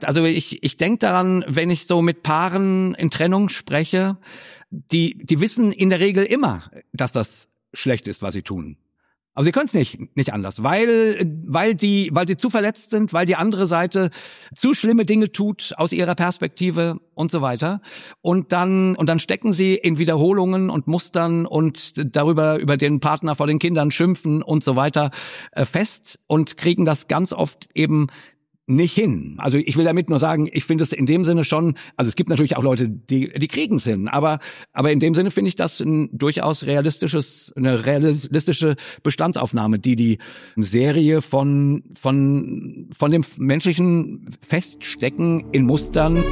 Also ich denke daran, wenn ich so mit Paaren in Trennung spreche, die wissen in der Regel immer, dass das schlecht ist, was sie tun. Aber sie können es nicht anders, weil sie zu verletzt sind, weil die andere Seite zu schlimme Dinge tut aus ihrer Perspektive und so weiter. Und dann stecken sie in Wiederholungen und Mustern und über den Partner vor den Kindern schimpfen und so weiter fest und kriegen das ganz oft eben nicht hin. Also ich will damit nur sagen, ich finde es in dem Sinne schon, also es gibt natürlich auch Leute, die kriegen es hin, aber in dem Sinne finde ich das durchaus eine realistische Bestandsaufnahme, die Serie von dem menschlichen Feststecken in Mustern.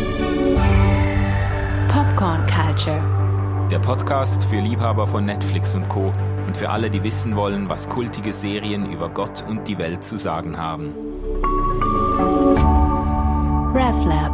Popcorn Culture. Der Podcast für Liebhaber von Netflix und Co. und für alle, die wissen wollen, was kultige Serien über Gott und die Welt zu sagen haben. RefLab.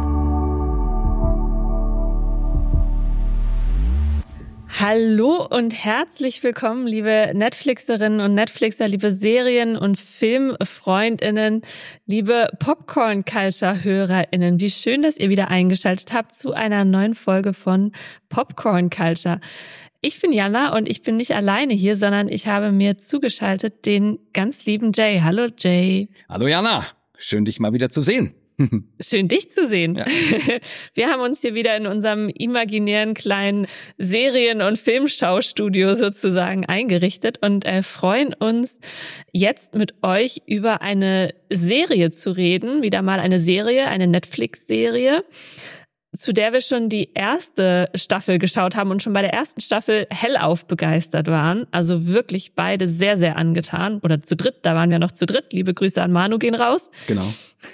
Hallo und herzlich willkommen, liebe Netflixerinnen und Netflixer, liebe Serien- und Filmfreundinnen, liebe Popcorn-Culture-HörerInnen. Wie schön, dass ihr wieder eingeschaltet habt zu einer neuen Folge von Popcorn Culture. Ich bin Jana und ich bin nicht alleine hier, sondern ich habe mir zugeschaltet den ganz lieben Jay. Hallo Jay. Hallo Jana, schön dich mal wieder zu sehen. Schön, dich zu sehen. Ja. Wir haben uns hier wieder in unserem imaginären kleinen Serien- und Filmschaustudio sozusagen eingerichtet und freuen uns jetzt mit euch über eine Serie zu reden. Wieder mal eine Serie, eine Netflix-Serie, zu der wir schon die erste Staffel geschaut haben und schon bei der ersten Staffel hellauf begeistert waren. Also wirklich beide sehr, sehr angetan. Oder zu dritt, da waren wir noch zu dritt. Liebe Grüße an Manu gehen raus. Genau.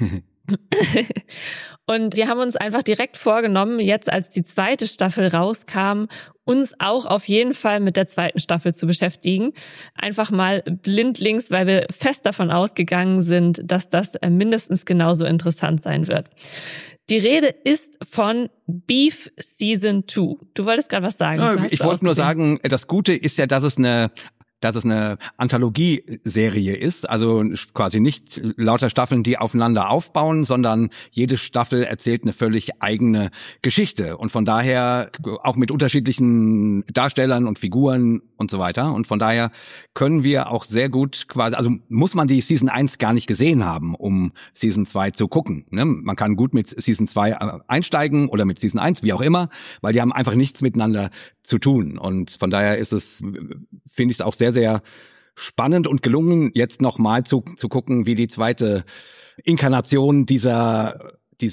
Und wir haben uns einfach direkt vorgenommen, jetzt als die zweite Staffel rauskam, uns auch auf jeden Fall mit der zweiten Staffel zu beschäftigen. Einfach mal blindlings, weil wir fest davon ausgegangen sind, dass das mindestens genauso interessant sein wird. Die Rede ist von Beef Season 2. Du wolltest gerade was sagen. Ich wollte nur sagen, das Gute ist ja, dass es eine Anthologieserie ist, also quasi nicht lauter Staffeln, die aufeinander aufbauen, sondern jede Staffel erzählt eine völlig eigene Geschichte und von daher auch mit unterschiedlichen Darstellern und Figuren und so weiter und von daher können wir auch sehr gut quasi, also muss man die Season 1 gar nicht gesehen haben, um Season 2 zu gucken, ne? Man kann gut mit Season 2 einsteigen oder mit Season 1, wie auch immer, weil die haben einfach nichts miteinander zu tun und von daher ist es, finde ich es auch sehr, sehr spannend und gelungen, jetzt nochmal zu gucken, wie die zweite Inkarnation dieser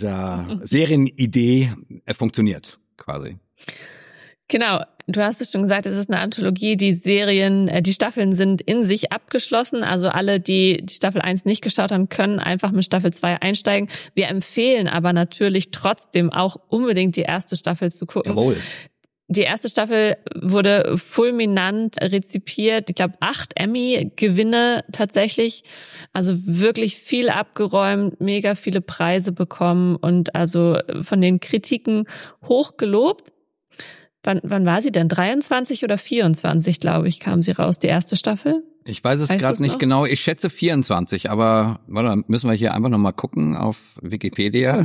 Serienidee funktioniert, quasi. Genau, du hast es schon gesagt, es ist eine Anthologie, die Staffeln sind in sich abgeschlossen, also alle, die Staffel 1 nicht geschaut haben, können einfach mit Staffel 2 einsteigen. Wir empfehlen aber natürlich trotzdem auch unbedingt die erste Staffel zu gucken. Jawohl. Die erste Staffel wurde fulminant rezipiert. Ich glaube, 8 Emmy-Gewinne tatsächlich. Also wirklich viel abgeräumt, mega viele Preise bekommen und also von den Kritiken hoch gelobt. Wann war sie denn? 23 oder 24, glaube ich, kam sie raus, die erste Staffel? Ich weiß es gerade nicht genau. Ich schätze 24, aber warte, müssen wir hier einfach nochmal gucken auf Wikipedia.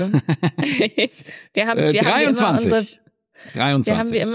wir haben 23. 23.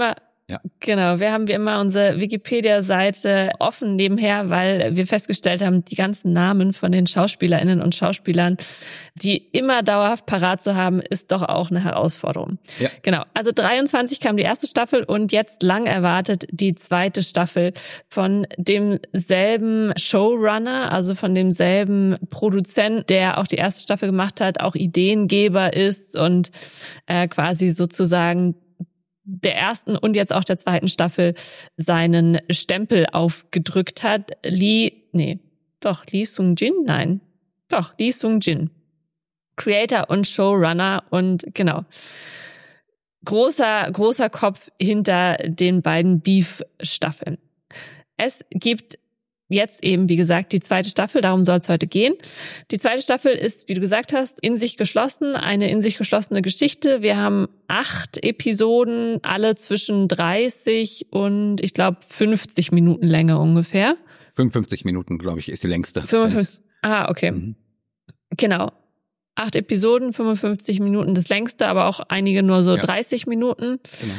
Wir haben wie immer unsere Wikipedia-Seite offen nebenher, weil wir festgestellt haben, die ganzen Namen von den SchauspielerInnen und Schauspielern, die immer dauerhaft parat zu haben, ist doch auch eine Herausforderung. Ja. Genau. Also 23 kam die erste Staffel und jetzt lang erwartet die zweite Staffel von demselben Showrunner, also von demselben Produzent, der auch die erste Staffel gemacht hat, auch Ideengeber ist und quasi sozusagen der ersten und jetzt auch der zweiten Staffel seinen Stempel aufgedrückt hat. Lee Sung-jin. Creator und Showrunner und genau. Großer Kopf hinter den beiden Beef-Staffeln. Es gibt jetzt eben, wie gesagt, die zweite Staffel, darum soll es heute gehen. Die zweite Staffel ist, wie du gesagt hast, in sich geschlossen, eine in sich geschlossene Geschichte. Wir haben 8 Episoden, alle zwischen 30 und, ich glaube, 50 Minuten Länge ungefähr. 55 Minuten, glaube ich, ist die längste. 55. Okay. Mhm. Genau. 8 Episoden, 55 Minuten das längste, aber auch einige nur so 30 Minuten. Genau.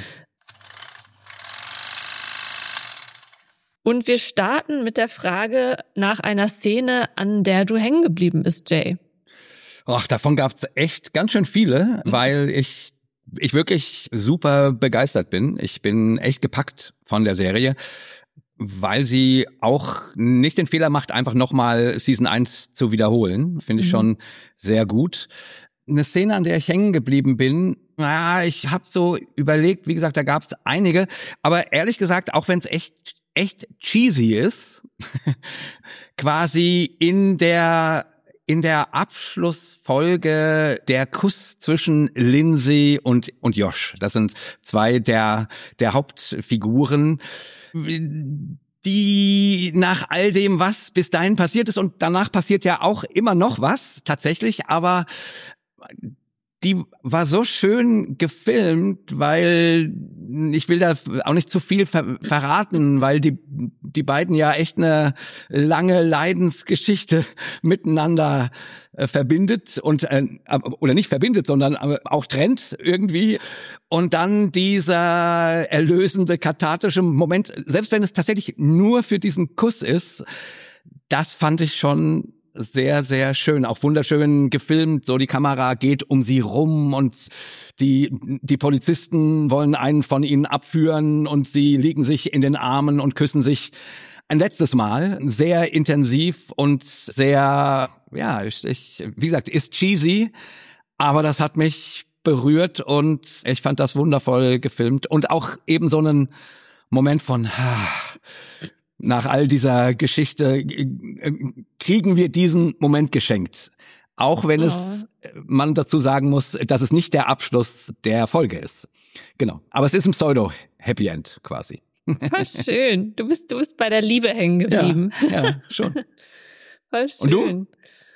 Und wir starten mit der Frage nach einer Szene, an der du hängen geblieben bist, Jay. Ach, davon gab's echt ganz schön viele, weil ich wirklich super begeistert bin. Ich bin echt gepackt von der Serie, weil sie auch nicht den Fehler macht, einfach nochmal Season 1 zu wiederholen. Finde ich schon sehr gut. Eine Szene, an der ich hängen geblieben bin, ich habe so überlegt, wie gesagt, da gab's einige, aber ehrlich gesagt, auch wenn es echt cheesy ist, quasi in der Abschlussfolge der Kuss zwischen Lindsay und Josh. Das sind zwei der Hauptfiguren, die nach all dem, was bis dahin passiert ist, und danach passiert ja auch immer noch was, tatsächlich, aber die war so schön gefilmt, weil ich will da auch nicht zu viel verraten, weil die beiden ja echt eine lange Leidensgeschichte miteinander verbindet und oder nicht verbindet, sondern auch trennt irgendwie. Und dann dieser erlösende, kathartische Moment, selbst wenn es tatsächlich nur für diesen Kuss ist, das fand ich schon sehr, sehr schön, auch wunderschön gefilmt, so die Kamera geht um sie rum und die Polizisten wollen einen von ihnen abführen und sie liegen sich in den Armen und küssen sich ein letztes Mal, sehr intensiv und sehr, wie gesagt, ist cheesy, aber das hat mich berührt und ich fand das wundervoll gefilmt und auch eben so einen Moment von nach all dieser Geschichte kriegen wir diesen Moment geschenkt. Auch wenn man dazu sagen muss, dass es nicht der Abschluss der Folge ist. Genau. Aber es ist ein Pseudo-Happy End quasi. Voll schön. Du bist bei der Liebe hängen geblieben. Ja, schon. Voll schön. Und du?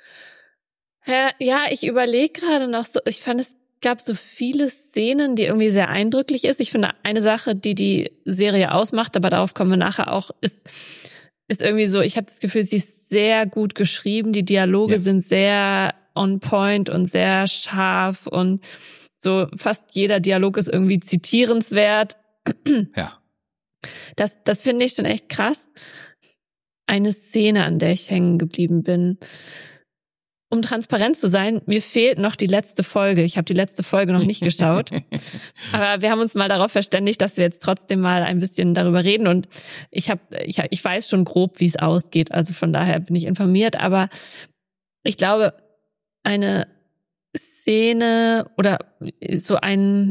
Ja, ich überlege gerade noch so, ich fand, es gab so viele Szenen, die irgendwie sehr eindrücklich ist. Ich finde, eine Sache, die Serie ausmacht, aber darauf kommen wir nachher auch, ist irgendwie so, ich habe das Gefühl, sie ist sehr gut geschrieben, die Dialoge sind sehr on point und sehr scharf und so fast jeder Dialog ist irgendwie zitierenswert. Ja. Das finde ich schon echt krass. Eine Szene, an der ich hängen geblieben bin. Um transparent zu sein, mir fehlt noch die letzte Folge. Ich habe die letzte Folge noch nicht geschaut. Aber wir haben uns mal darauf verständigt, dass wir jetzt trotzdem mal ein bisschen darüber reden. Und ich weiß schon grob, wie es ausgeht. Also von daher bin ich informiert. Aber ich glaube, eine Szene oder eine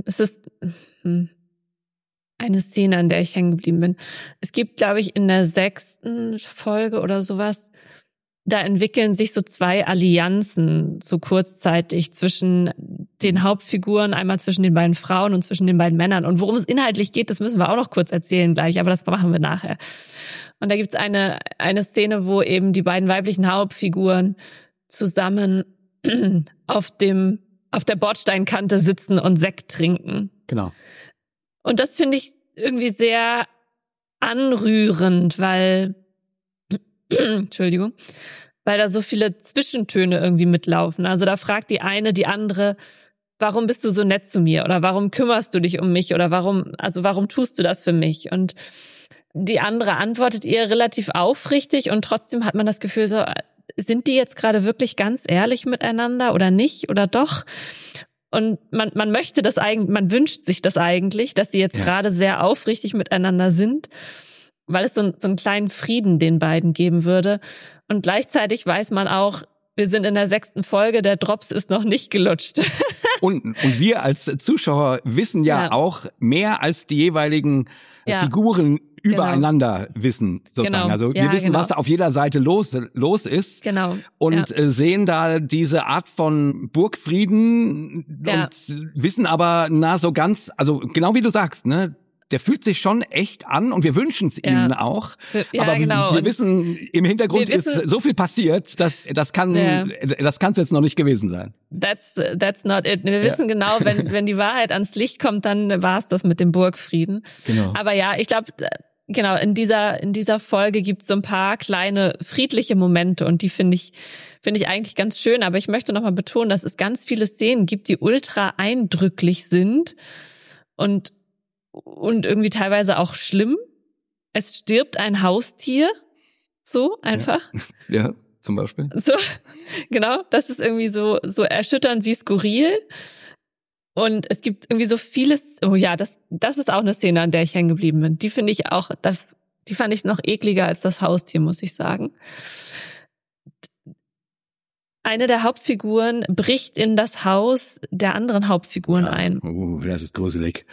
Szene, an der ich hängen geblieben bin. Es gibt, glaube ich, in der 6. Folge oder sowas, da entwickeln sich so 2 Allianzen so kurzzeitig zwischen den Hauptfiguren, einmal zwischen den beiden Frauen und zwischen den beiden Männern. Und worum es inhaltlich geht, das müssen wir auch noch kurz erzählen gleich, aber das machen wir nachher. Und da gibt's eine Szene, wo eben die beiden weiblichen Hauptfiguren zusammen auf der Bordsteinkante sitzen und Sekt trinken. Genau. Und das finde ich irgendwie sehr anrührend, weil Entschuldigung, weil da so viele Zwischentöne irgendwie mitlaufen. Also da fragt die eine die andere, warum bist du so nett zu mir? Oder warum kümmerst du dich um mich? Oder warum tust du das für mich? Und die andere antwortet ihr relativ aufrichtig und trotzdem hat man das Gefühl so, sind die jetzt gerade wirklich ganz ehrlich miteinander oder nicht? Oder doch? Und man möchte das eigentlich, man wünscht sich das eigentlich, dass sie jetzt gerade sehr aufrichtig miteinander sind, weil es so einen kleinen Frieden den beiden geben würde. Und gleichzeitig weiß man auch, wir sind in der 6. Folge, der Drops ist noch nicht gelutscht. Und wir als Zuschauer wissen ja auch mehr als die jeweiligen Figuren übereinander wissen, sozusagen. Genau. Also wir wissen, was auf jeder Seite los ist. Genau. Und sehen da diese Art von Burgfrieden und wissen aber so ganz, also genau wie du sagst, ne? Der fühlt sich schon echt an und wir wünschen es ihnen auch. Ja, aber genau. wir wissen, im Hintergrund ist so viel passiert, das kann es jetzt noch nicht gewesen sein. That's not it. Wir wissen genau, wenn die Wahrheit ans Licht kommt, dann war es das mit dem Burgfrieden. Genau. Aber ja, ich glaube, genau, in dieser Folge gibt's so ein paar kleine friedliche Momente und die finde ich eigentlich ganz schön. Aber ich möchte nochmal betonen, dass es ganz viele Szenen gibt, die ultra eindrücklich sind und irgendwie teilweise auch schlimm. Es stirbt ein Haustier, so einfach. Ja, zum Beispiel. So, genau, das ist irgendwie so erschütternd wie skurril. Und es gibt irgendwie so vieles, oh ja, das ist auch eine Szene, an der ich hängen geblieben bin. Die finde ich auch, die fand ich noch ekliger als das Haustier, muss ich sagen. Eine der Hauptfiguren bricht in das Haus der anderen Hauptfiguren ein. Das ist gruselig.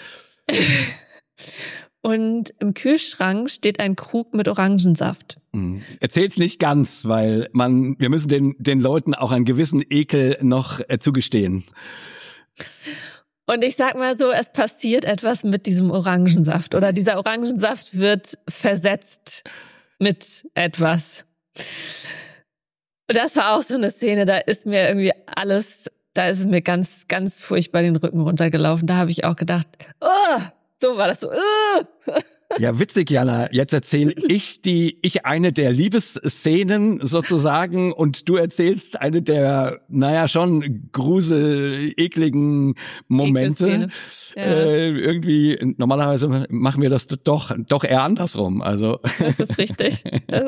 Und im Kühlschrank steht ein Krug mit Orangensaft. Erzähl's nicht ganz, weil wir müssen den Leuten auch einen gewissen Ekel noch zugestehen. Und ich sag mal so, es passiert etwas mit diesem Orangensaft oder dieser Orangensaft wird versetzt mit etwas. Und das war auch so eine Szene, da ist es mir ganz, ganz furchtbar den Rücken runtergelaufen. Da habe ich auch gedacht, oh, so war das so. Ja, witzig, Jana. Jetzt erzähle ich eine der Liebesszenen sozusagen und du erzählst eine der, schon ekligen Momente. Ja. Irgendwie, normalerweise machen wir das doch eher andersrum. Also. Das ist richtig.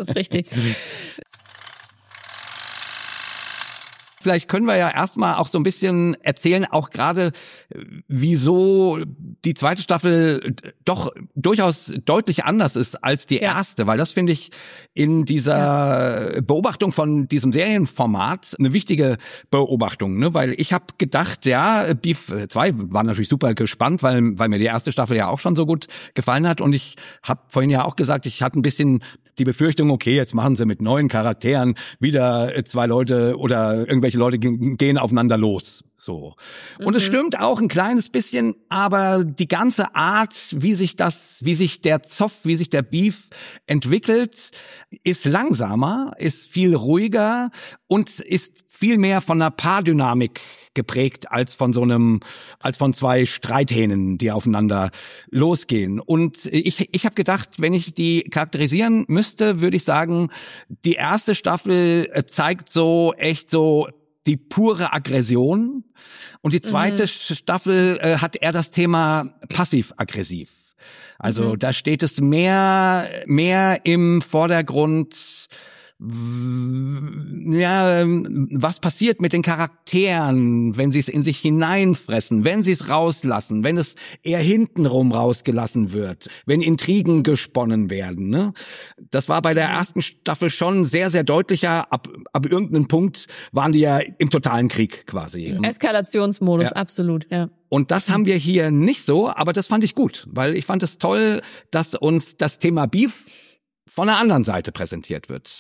Vielleicht können wir ja erstmal auch so ein bisschen erzählen, auch gerade wieso die zweite Staffel doch durchaus deutlich anders ist als die erste, weil das finde ich in dieser Beobachtung von diesem Serienformat eine wichtige Beobachtung, ne? Weil ich habe gedacht, Beef 2 war natürlich super gespannt, weil mir die erste Staffel ja auch schon so gut gefallen hat und ich habe vorhin ja auch gesagt, ich hatte ein bisschen die Befürchtung, okay, jetzt machen sie mit neuen Charakteren wieder zwei Leute oder irgendwelche Leute gehen aufeinander los. So. Und es stimmt auch ein kleines bisschen, aber die ganze Art, wie sich der Beef entwickelt, ist langsamer, ist viel ruhiger und ist viel mehr von einer Paardynamik geprägt als von zwei Streithähnen, die aufeinander losgehen. Und ich habe gedacht, wenn ich die charakterisieren müsste, würde ich sagen, die erste Staffel zeigt so echt so die pure Aggression und die zweite Staffel hat eher das Thema passiv-aggressiv. Also da steht es mehr im Vordergrund, was passiert mit den Charakteren, wenn sie es in sich hineinfressen, wenn sie es rauslassen, wenn es eher hintenrum rausgelassen wird, wenn Intrigen gesponnen werden, ne? Das war bei der ersten Staffel schon sehr, sehr deutlicher. Ab irgendeinem Punkt waren die ja im totalen Krieg quasi. Eskalationsmodus, absolut, ja. Und das haben wir hier nicht so, aber das fand ich gut, weil ich fand es toll, dass uns das Thema Beef von der anderen Seite präsentiert wird.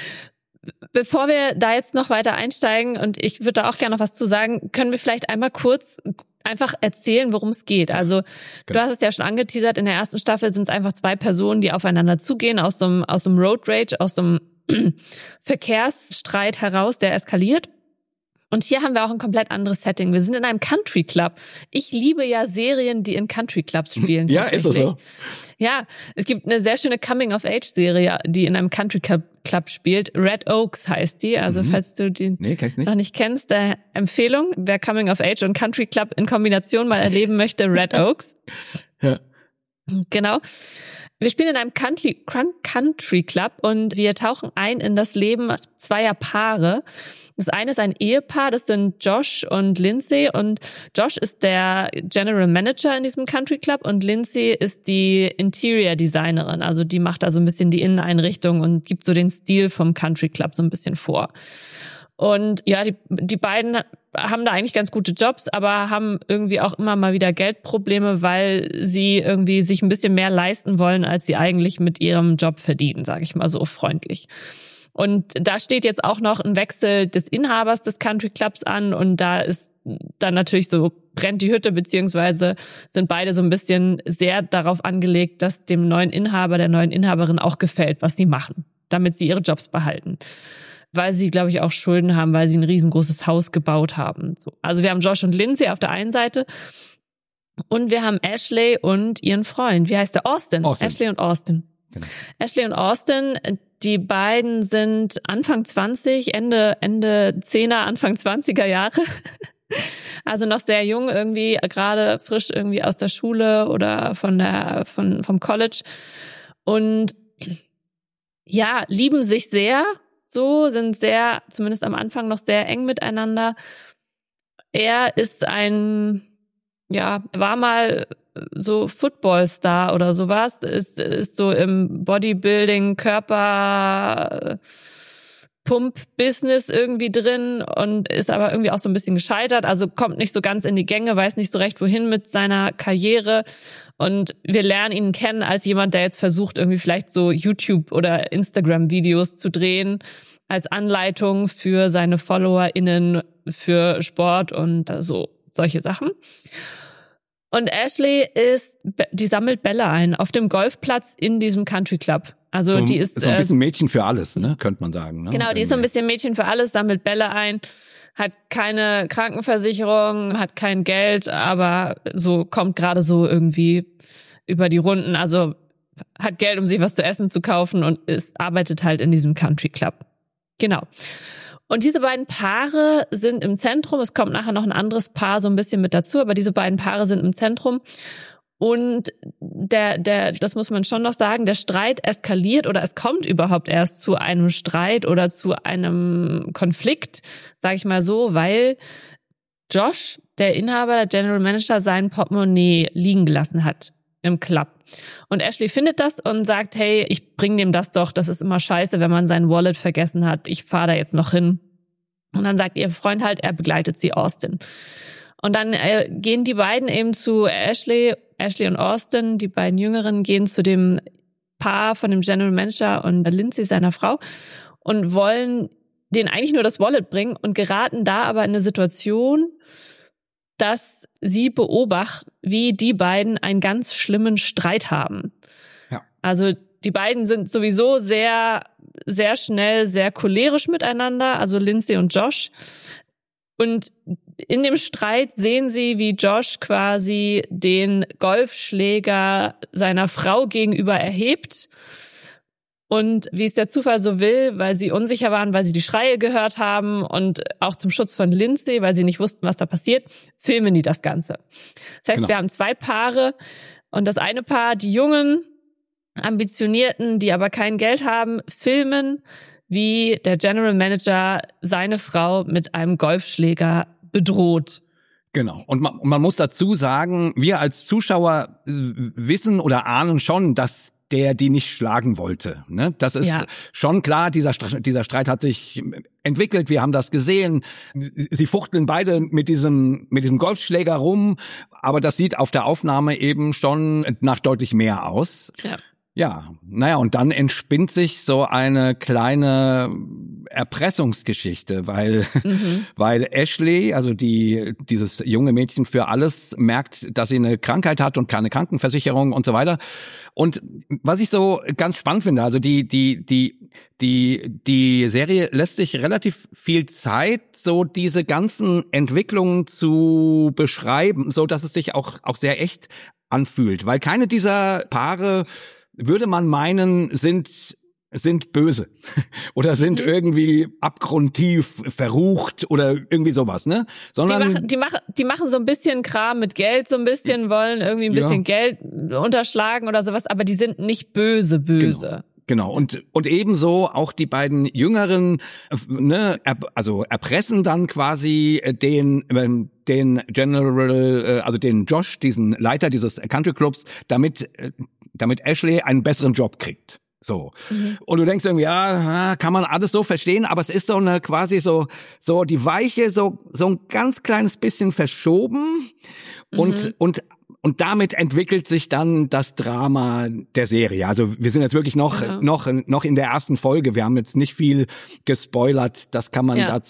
Bevor wir da jetzt noch weiter einsteigen, und ich würde da auch gerne noch was zu sagen, können wir vielleicht einmal kurz einfach erzählen, worum es geht. Also Du hast es ja schon angeteasert, in der ersten Staffel sind es einfach zwei Personen, die aufeinander zugehen, aus dem Road Rage, aus dem Verkehrsstreit heraus, der eskaliert. Und hier haben wir auch ein komplett anderes Setting. Wir sind in einem Country Club. Ich liebe ja Serien, die in Country Clubs spielen. Ja, ist das so? Ja, es gibt eine sehr schöne Coming-of-Age-Serie, die in einem Country Club spielt. Red Oaks heißt die. Also falls du die noch nicht kennst, Empfehlung. Wer Coming-of-Age und Country Club in Kombination mal erleben möchte, Red Oaks. Ja. Genau. Wir spielen in einem Country Club und wir tauchen ein in das Leben zweier Paare. Das eine ist ein Ehepaar, das sind Josh und Lindsay, und Josh ist der General Manager in diesem Country Club und Lindsay ist die Interior Designerin, also die macht da so ein bisschen die Inneneinrichtung und gibt so den Stil vom Country Club so ein bisschen vor. Und ja, die beiden haben da eigentlich ganz gute Jobs, aber haben irgendwie auch immer mal wieder Geldprobleme, weil sie irgendwie sich ein bisschen mehr leisten wollen, als sie eigentlich mit ihrem Job verdienen, sage ich mal so freundlich. Und da steht jetzt auch noch ein Wechsel des Inhabers des Country Clubs an und da ist dann natürlich so, brennt die Hütte, beziehungsweise sind beide so ein bisschen sehr darauf angelegt, dass dem neuen Inhaber, der neuen Inhaberin auch gefällt, was sie machen, damit sie ihre Jobs behalten. Weil sie, glaube ich, auch Schulden haben, weil sie ein riesengroßes Haus gebaut haben. So. Also wir haben Josh und Lindsay auf der einen Seite und wir haben Ashley und ihren Freund. Wie heißt der? Austin. Ashley und Austin. Genau. Ashley und Austin, die beiden sind Anfang 20, Ende 10er, Anfang 20er Jahre. Also noch sehr jung, irgendwie gerade frisch irgendwie aus der Schule oder vom College. Und ja, lieben sich sehr, so, sind sehr, zumindest am Anfang noch sehr eng miteinander. Er ist war mal so Football-Star oder sowas, ist so im Bodybuilding, Pump-Business irgendwie drin und ist aber irgendwie auch so ein bisschen gescheitert, also kommt nicht so ganz in die Gänge, weiß nicht so recht, wohin mit seiner Karriere. Und wir lernen ihn kennen als jemand, der jetzt versucht, irgendwie vielleicht so YouTube- oder Instagram-Videos zu drehen, als Anleitung für seine FollowerInnen für Sport und so solche Sachen. Und Ashley die sammelt Bälle ein auf dem Golfplatz in diesem Country Club. Also die ist so ein bisschen Mädchen für alles, ne, könnte man sagen. Ne? Genau, die ist so ein bisschen Mädchen für alles, sammelt Bälle ein, hat keine Krankenversicherung, hat kein Geld, aber so kommt gerade so irgendwie über die Runden. Also hat Geld, um sich was zu essen zu kaufen und arbeitet halt in diesem Country Club. Genau. Und diese beiden Paare sind im Zentrum. Es kommt nachher noch ein anderes Paar so ein bisschen mit dazu, aber diese beiden Paare sind im Zentrum. Und das muss man schon noch sagen, der Streit eskaliert oder es kommt überhaupt erst zu einem Streit oder zu einem Konflikt, sage ich mal so, weil Josh, der Inhaber, der General Manager, sein Portemonnaie liegen gelassen hat im Club. Und Ashley findet das und sagt, hey, ich bring dem das doch, das ist immer scheiße, wenn man sein Wallet vergessen hat, ich fahre da jetzt noch hin. Und dann sagt ihr Freund halt, er begleitet sie Austin. Und dann gehen die beiden eben zu Ashley und Austin, die beiden Jüngeren, gehen zu dem Paar von dem General Manager und Lindsay, seiner Frau, und wollen denen eigentlich nur das Wallet bringen und geraten da aber in eine Situation, dass sie beobachten, wie die beiden einen ganz schlimmen Streit haben. Ja. Also die beiden sind sowieso sehr, sehr schnell, sehr cholerisch miteinander, also Lindsay und Josh. Und in dem Streit sehen sie, wie Josh quasi den Golfschläger seiner Frau gegenüber erhebt. Und wie es der Zufall so will, weil sie unsicher waren, weil sie die Schreie gehört haben und auch zum Schutz von Lindsay, weil sie nicht wussten, was da passiert, filmen die das Ganze. Das heißt, Genau. Wir haben zwei Paare und das eine Paar, die jungen, ambitionierten, die aber kein Geld haben, filmen, wie der General Manager seine Frau mit einem Golfschläger bedroht. Genau. Und man muss dazu sagen, wir als Zuschauer wissen oder ahnen schon, dass der die nicht schlagen wollte. Ne? Das ist schon klar, dieser Streit hat sich entwickelt, wir haben das gesehen. Sie fuchteln beide mit diesem Golfschläger rum, aber das sieht auf der Aufnahme eben schon nach deutlich mehr aus. Ja. Ja, naja, und dann entspinnt sich so eine kleine Erpressungsgeschichte, weil Ashley, also dieses junge Mädchen für alles, merkt, dass sie eine Krankheit hat und keine Krankenversicherung und so weiter. Und was ich so ganz spannend finde, also die Serie lässt sich relativ viel Zeit, so diese ganzen Entwicklungen zu beschreiben, so dass es sich auch sehr echt anfühlt, weil keine dieser Paare, würde man meinen, sind böse oder sind irgendwie abgrundtief verrucht oder irgendwie sowas, ne? Sondern die machen so ein bisschen Kram mit Geld, so ein bisschen wollen irgendwie ein bisschen Geld unterschlagen oder sowas, aber die sind nicht böse. Genau. Und ebenso auch die beiden Jüngeren, ne, also erpressen dann quasi den General, also den Josh, diesen Leiter dieses Country Clubs, damit Ashley einen besseren Job kriegt. So. Und du denkst irgendwie, ja, kann man alles so verstehen, aber es ist so eine quasi so die Weiche so ein ganz kleines bisschen verschoben und damit entwickelt sich dann das Drama der Serie. Also wir sind jetzt wirklich noch in der ersten Folge. Wir haben jetzt nicht viel gespoilert. Das kann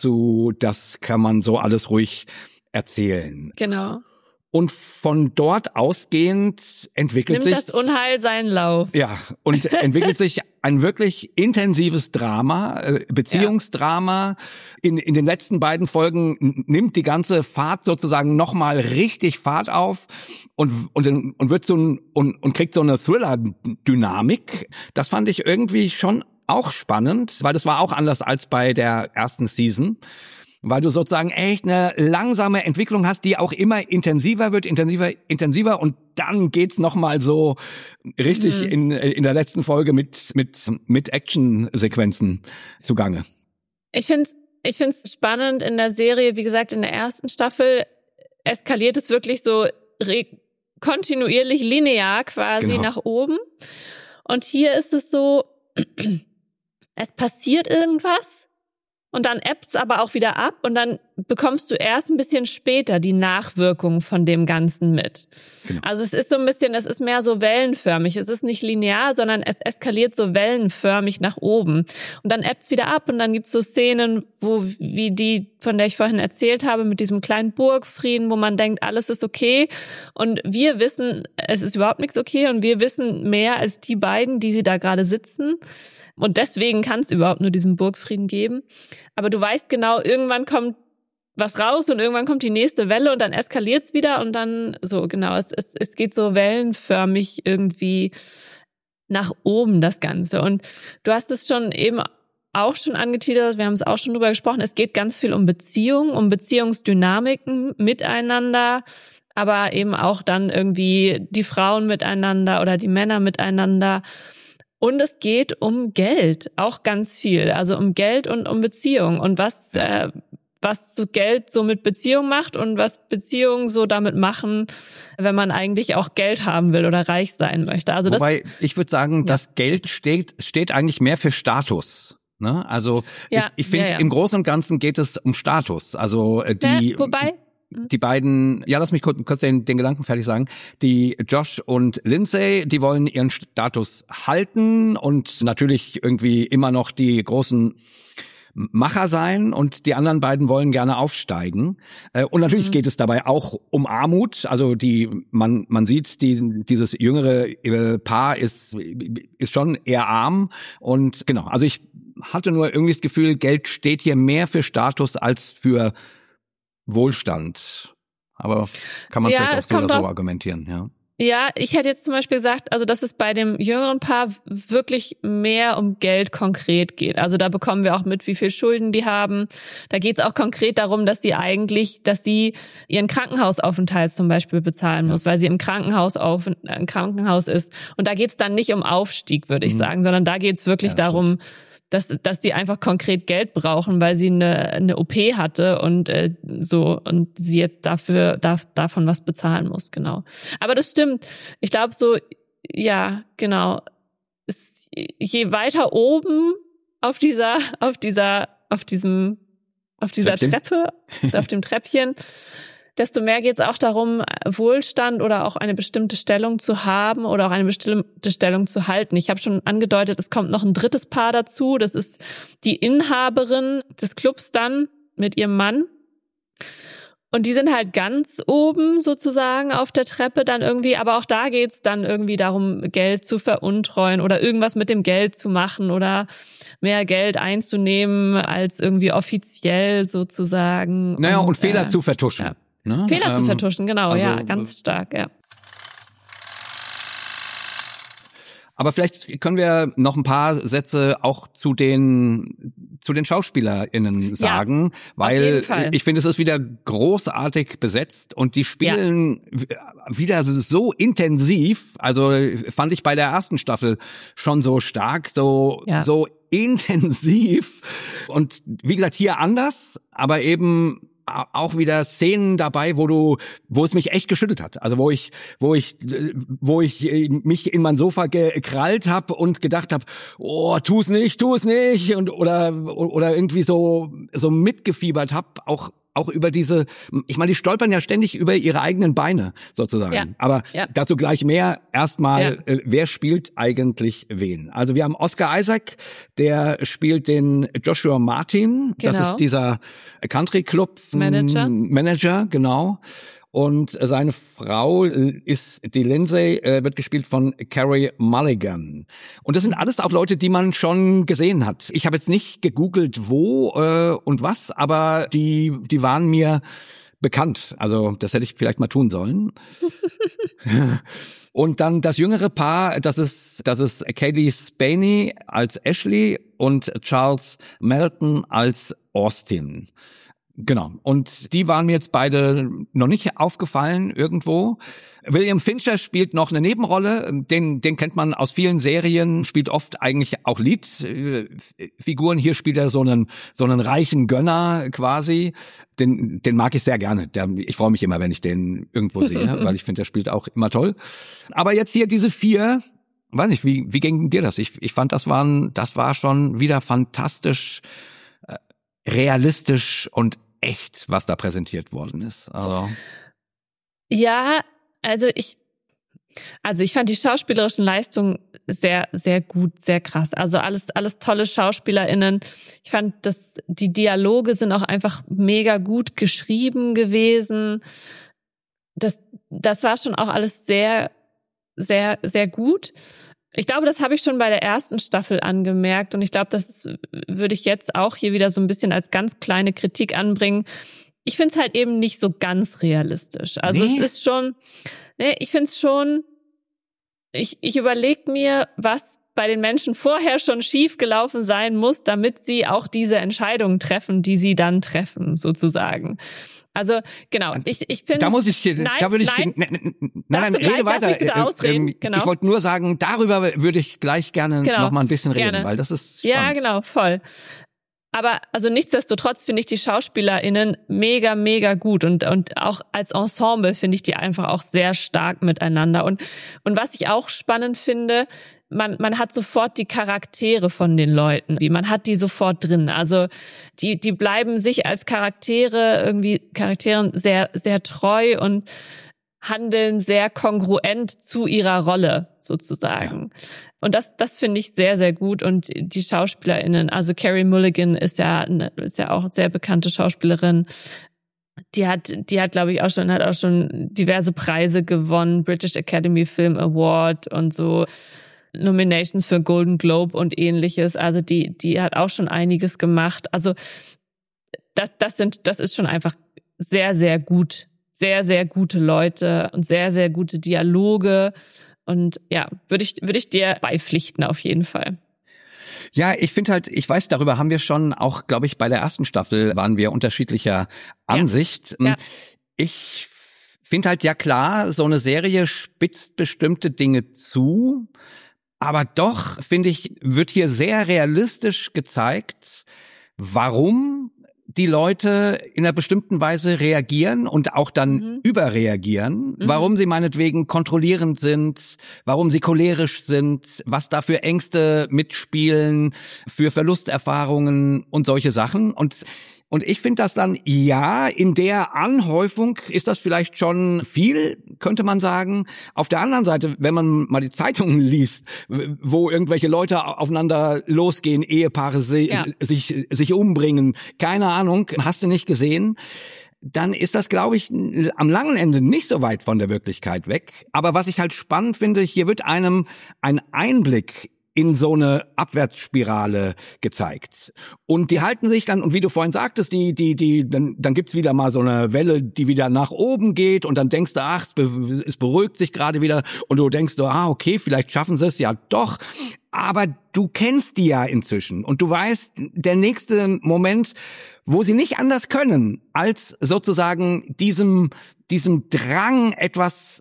man so alles ruhig erzählen. Genau. Und von dort ausgehend entwickelt sich... Nimmt das Unheil seinen Lauf. Ja, und entwickelt sich ein wirklich intensives Drama, Beziehungsdrama. In den letzten beiden Folgen nimmt die ganze Fahrt sozusagen nochmal richtig Fahrt auf und wird und kriegt so eine Thriller-Dynamik. Das fand ich irgendwie schon auch spannend, weil das war auch anders als bei der ersten Season. Weil du sozusagen echt eine langsame Entwicklung hast, die auch immer intensiver wird, intensiver und dann geht's nochmal so richtig in der letzten Folge mit Action-Sequenzen zugange. Ich find's spannend in der Serie, wie gesagt, in der ersten Staffel eskaliert es wirklich so kontinuierlich linear quasi nach oben. Und hier ist es so, es passiert irgendwas. Und dann ebbt's aber auch wieder ab und dann bekommst du erst ein bisschen später die Nachwirkungen von dem Ganzen mit. Genau. Also es ist so ein bisschen, es ist mehr so wellenförmig. Es ist nicht linear, sondern es eskaliert so wellenförmig nach oben. Und dann ebbt's wieder ab und dann gibt's so Szenen, wie die, von der ich vorhin erzählt habe, mit diesem kleinen Burgfrieden, wo man denkt, alles ist okay. Und wir wissen, es ist überhaupt nichts okay und wir wissen mehr als die beiden, die sie da gerade sitzen. Und deswegen kann es überhaupt nur diesen Burgfrieden geben. Aber du weißt genau, irgendwann kommt was raus und irgendwann kommt die nächste Welle und dann eskaliert's wieder und dann so, genau, es geht so wellenförmig irgendwie nach oben, das Ganze. Und du hast es schon eben auch schon angeteasert, wir haben es auch schon drüber gesprochen, es geht ganz viel um Beziehungen, um Beziehungsdynamiken miteinander, aber eben auch dann irgendwie die Frauen miteinander oder die Männer miteinander. Und es geht um Geld, auch ganz viel. Also um Geld und um Beziehung. Und was so Geld so mit Beziehung macht und was Beziehungen so damit machen, wenn man eigentlich auch Geld haben will oder reich sein möchte. Also wobei, ich würde sagen, das Geld steht eigentlich mehr für Status. Ne? Also ich finde, im Großen und Ganzen geht es um Status. Also die beiden, lass mich kurz den Gedanken fertig sagen. Die Josh und Lindsay, die wollen ihren Status halten und natürlich irgendwie immer noch die großen Macher sein und die anderen beiden wollen gerne aufsteigen. Und natürlich geht es dabei auch um Armut. Also man sieht, dieses jüngere Paar ist schon eher arm und genau. Also ich hatte nur irgendwie das Gefühl, Geld steht hier mehr für Status als für Wohlstand. Aber kann man vielleicht auch so argumentieren, ja. Ja, ich hätte jetzt zum Beispiel gesagt, also dass es bei dem jüngeren Paar wirklich mehr um Geld konkret geht. Also da bekommen wir auch mit, wie viel Schulden die haben. Da geht es auch konkret darum, dass sie ihren Krankenhausaufenthalt zum Beispiel bezahlen muss, weil sie im Krankenhaus ist. Und da geht es dann nicht um Aufstieg, würde ich sagen, sondern da geht es wirklich darum, dass sie einfach konkret Geld brauchen, weil sie eine OP hatte und und sie jetzt davon was bezahlen muss, genau. Aber das stimmt. Ich glaube so, ja, genau. Je weiter oben auf dieser Treppe, auf dem Treppchen, desto mehr geht es auch darum, Wohlstand oder auch eine bestimmte Stellung zu haben oder auch eine bestimmte Stellung zu halten. Ich habe schon angedeutet, es kommt noch ein drittes Paar dazu. Das ist die Inhaberin des Clubs dann mit ihrem Mann. Und die sind halt ganz oben sozusagen auf der Treppe dann irgendwie, aber auch da geht's dann irgendwie darum, Geld zu veruntreuen oder irgendwas mit dem Geld zu machen oder mehr Geld einzunehmen als irgendwie offiziell sozusagen. Naja, und Fehler zu vertuschen. Ja. Ne? Fehler zu vertuschen, genau, also, ganz stark, ja. Aber vielleicht können wir noch ein paar Sätze auch zu den SchauspielerInnen sagen, weil ich finde, es ist wieder großartig besetzt und die spielen wieder so intensiv, also fand ich bei der ersten Staffel schon so stark, so intensiv und wie gesagt, hier anders, aber eben auch wieder Szenen dabei, wo es mich echt geschüttelt hat. Also wo ich mich in mein Sofa gekrallt habe und gedacht habe, oh, tu es nicht und oder irgendwie so mitgefiebert habe, auch über diese, ich meine, die stolpern ja ständig über ihre eigenen Beine sozusagen. Ja. Aber dazu gleich mehr. Erstmal, wer spielt eigentlich wen? Also wir haben Oscar Isaac, der spielt den Joshua Martin. Genau. Das ist dieser Country Club Manager, genau. Und seine Frau ist die Lindsay, wird gespielt von Carey Mulligan. Und das sind alles auch Leute, die man schon gesehen hat. Ich habe jetzt nicht gegoogelt, wo und was, aber die waren mir bekannt. Also das hätte ich vielleicht mal tun sollen. Und dann das jüngere Paar, das ist Cailee Spaeny als Ashley und Charles Melton als Austin. Genau. Und die waren mir jetzt beide noch nicht aufgefallen irgendwo. William Fincher spielt noch eine Nebenrolle. Den kennt man aus vielen Serien, spielt oft eigentlich auch Leadfiguren. Hier spielt er so einen reichen Gönner quasi. Den mag ich sehr gerne. Ich freue mich immer, wenn ich den irgendwo sehe, weil ich finde, der spielt auch immer toll. Aber jetzt hier diese 4, weiß nicht, wie ging dir das? Ich fand, das war schon wieder fantastisch realistisch und echt, was da präsentiert worden ist. Ja, also ich fand die schauspielerischen Leistungen sehr, sehr gut, sehr krass. Also alles tolle SchauspielerInnen. Ich fand, die Dialoge sind auch einfach mega gut geschrieben gewesen. Das war schon auch alles sehr, sehr, sehr gut. Ich glaube, das habe ich schon bei der ersten Staffel angemerkt und ich glaube, das würde ich jetzt auch hier wieder so ein bisschen als ganz kleine Kritik anbringen. Ich finde es halt eben nicht so ganz realistisch. Also Es ist schon, ich finde es schon, ich überlege mir, was bei den Menschen vorher schon schief gelaufen sein muss, damit sie auch diese Entscheidungen treffen, die sie dann treffen, sozusagen. Also genau, ich finde. Da muss ich, nein, da würde ich, nein, rede weiter. Lass mich bitte ausreden, genau. Ich wollte nur sagen, darüber würde ich gleich gerne noch mal ein bisschen reden, weil das ist spannend. Ja, genau, voll. Aber also nichtsdestotrotz finde ich die SchauspielerInnen mega, mega gut und auch als Ensemble finde ich die einfach auch sehr stark miteinander. Und was ich auch spannend finde, man hat sofort die Charaktere von den Leuten, man hat die sofort drin. Also die bleiben sich als Charakteren sehr, sehr treu und handeln sehr kongruent zu ihrer Rolle sozusagen. Ja. Und das finde ich sehr, sehr gut. Und die SchauspielerInnen, also Carey Mulligan ist ja auch sehr bekannte Schauspielerin. Die hat, glaube ich, hat auch schon diverse Preise gewonnen, British Academy Film Award und so Nominations für Golden Globe und ähnliches. Also die hat auch schon einiges gemacht. Also das ist schon einfach sehr, sehr gut. Sehr, sehr gute Leute und sehr, sehr gute Dialoge. Und ja, würde ich dir beipflichten auf jeden Fall. Ja, ich finde halt, ich weiß, darüber haben wir schon auch, glaube ich, bei der ersten Staffel waren wir unterschiedlicher Ansicht. Ja. Ich finde halt, ja klar, so eine Serie spitzt bestimmte Dinge zu, aber doch, finde ich, wird hier sehr realistisch gezeigt, warum die Leute in einer bestimmten Weise reagieren und auch dann überreagieren, warum sie meinetwegen kontrollierend sind, warum sie cholerisch sind, was da für Ängste mitspielen, für Verlusterfahrungen und solche Sachen. Und ich finde das dann, ja, in der Anhäufung ist das vielleicht schon viel, könnte man sagen. Auf der anderen Seite, wenn man mal die Zeitungen liest, wo irgendwelche Leute aufeinander losgehen, Ehepaare sich umbringen, keine Ahnung, hast du nicht gesehen, dann ist das, glaube ich, am langen Ende nicht so weit von der Wirklichkeit weg. Aber was ich halt spannend finde, hier wird einem ein Einblick in so eine Abwärtsspirale gezeigt. Und die halten sich dann, und wie du vorhin sagtest, dann gibt's wieder mal so eine Welle, die wieder nach oben geht und dann denkst du, ach, es beruhigt sich gerade wieder und du denkst so, okay, vielleicht schaffen sie es ja doch. Aber du kennst die ja inzwischen und du weißt, der nächste Moment, wo sie nicht anders können, als sozusagen diesem Drang etwas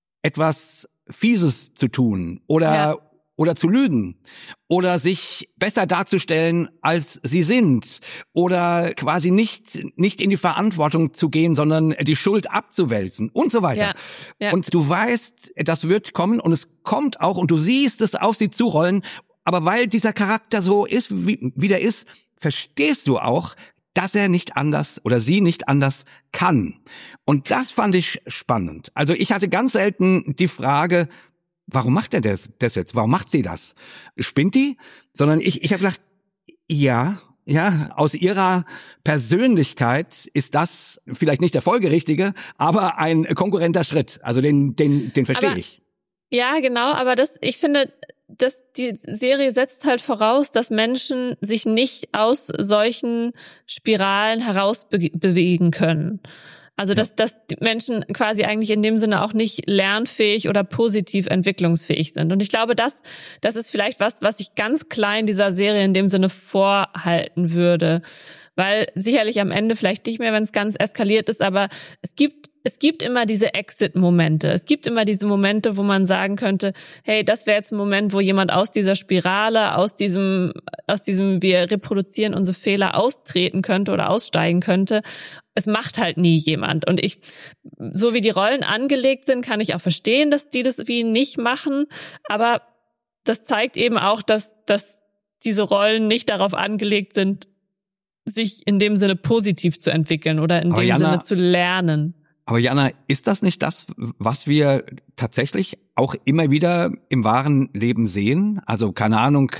Fieses zu tun oder zu lügen oder sich besser darzustellen, als sie sind oder quasi nicht in die Verantwortung zu gehen, sondern die Schuld abzuwälzen und so weiter. Ja. Und du weißt, das wird kommen und es kommt auch und du siehst es auf sie zurollen, aber weil dieser Charakter so ist, wie der ist, verstehst du auch, dass er nicht anders oder sie nicht anders kann. Und das fand ich spannend. Also ich hatte ganz selten die Frage, warum macht er das jetzt? Warum macht sie das? Spinnt die? Sondern ich habe gedacht, ja, ja, aus ihrer Persönlichkeit ist das vielleicht nicht der folgerichtige, aber ein konkurrenter Schritt. Also den verstehe ich. Ja, genau, aber ich finde, die Serie setzt halt voraus, dass Menschen sich nicht aus solchen Spiralen herausbewegen können. Also dass die Menschen quasi eigentlich in dem Sinne auch nicht lernfähig oder positiv entwicklungsfähig sind. Und ich glaube, das ist vielleicht was ich ganz klein dieser Serie in dem Sinne vorhalten würde. Weil sicherlich am Ende vielleicht nicht mehr, wenn es ganz eskaliert ist, aber es gibt immer diese Exit-Momente. Es gibt immer diese Momente, wo man sagen könnte, hey, das wäre jetzt ein Moment, wo jemand aus dieser Spirale, aus diesem wir reproduzieren unsere Fehler austreten könnte oder aussteigen könnte. Es macht halt nie jemand. Und so wie die Rollen angelegt sind, kann ich auch verstehen, dass die das wie nicht machen. Aber das zeigt eben auch, dass diese Rollen nicht darauf angelegt sind, sich in dem Sinne positiv zu entwickeln oder in dem Sinne zu lernen. Aber Jana, ist das nicht das, was wir tatsächlich auch immer wieder im wahren Leben sehen? Also keine Ahnung,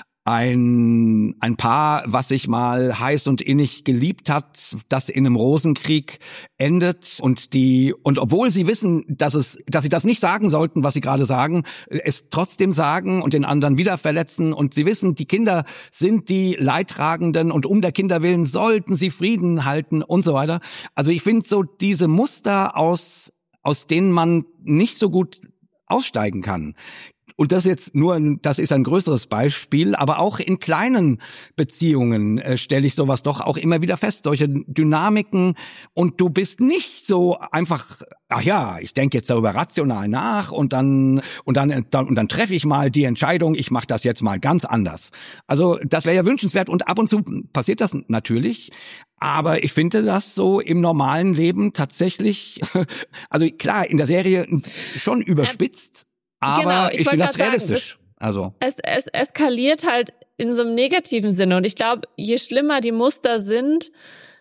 ein Paar, was sich mal heiß und innig geliebt hat, das in einem Rosenkrieg endet und obwohl sie wissen, dass sie das nicht sagen sollten, was sie gerade sagen, es trotzdem sagen und den anderen wieder verletzen und sie wissen, die Kinder sind die Leidtragenden und um der Kinder willen sollten sie Frieden halten und so weiter. Also ich finde so diese Muster aus denen man nicht so gut aussteigen kann. Und das ist ein größeres Beispiel, aber auch in kleinen Beziehungen stelle ich sowas doch auch immer wieder fest, solche Dynamiken und du bist nicht so einfach, ach ja, ich denke jetzt darüber rational nach und dann treffe ich mal die Entscheidung, ich mache das jetzt mal ganz anders. Also das wäre ja wünschenswert und ab und zu passiert das natürlich. Aber ich finde das so im normalen Leben tatsächlich, also klar, in der Serie schon überspitzt. Aber genau, ich finde das realistisch. Es eskaliert halt in so einem negativen Sinne. Und ich glaube, je schlimmer die Muster sind,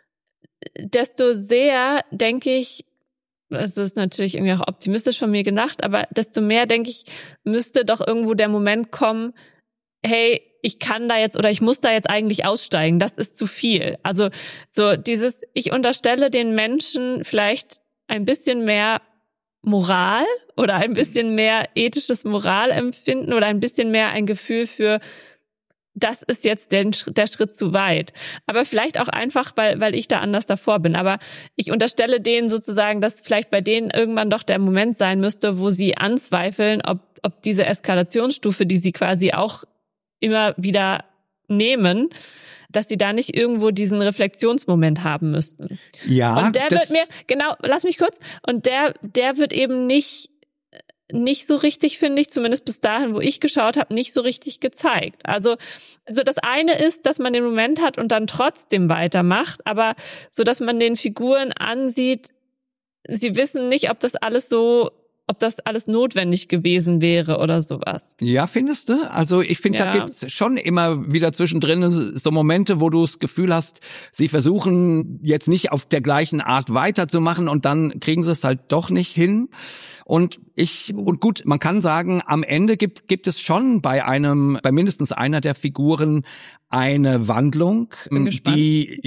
desto sehr, denke ich, das ist natürlich irgendwie auch optimistisch von mir gedacht, aber desto mehr, denke ich, müsste doch irgendwo der Moment kommen, hey, ich kann da jetzt oder ich muss da jetzt eigentlich aussteigen. Das ist zu viel. Also so ich unterstelle den Menschen vielleicht ein bisschen mehr Moral oder ein bisschen mehr ethisches Moralempfinden oder ein bisschen mehr ein Gefühl für, das ist jetzt der Schritt zu weit. Aber vielleicht auch einfach, weil ich da anders davor bin. Aber ich unterstelle denen sozusagen, dass vielleicht bei denen irgendwann doch der Moment sein müsste, wo sie anzweifeln, ob diese Eskalationsstufe, die sie quasi auch immer wieder nehmen, dass sie da nicht irgendwo diesen Reflexionsmoment haben müssten. Ja. Und der wird mir, genau, lass mich kurz, und der wird eben nicht so richtig, finde ich, zumindest bis dahin, wo ich geschaut habe, nicht so richtig gezeigt. Also das eine ist, dass man den Moment hat und dann trotzdem weitermacht, aber so, dass man den Figuren ansieht, sie wissen nicht, ob das alles notwendig gewesen wäre oder sowas. Ja, findest du? Also ich finde, da gibt's schon immer wieder zwischendrin so Momente, wo du das Gefühl hast, sie versuchen jetzt nicht auf der gleichen Art weiterzumachen und dann kriegen sie es halt doch nicht hin. Und gut, man kann sagen, am Ende gibt es schon bei mindestens einer der Figuren eine Wandlung, die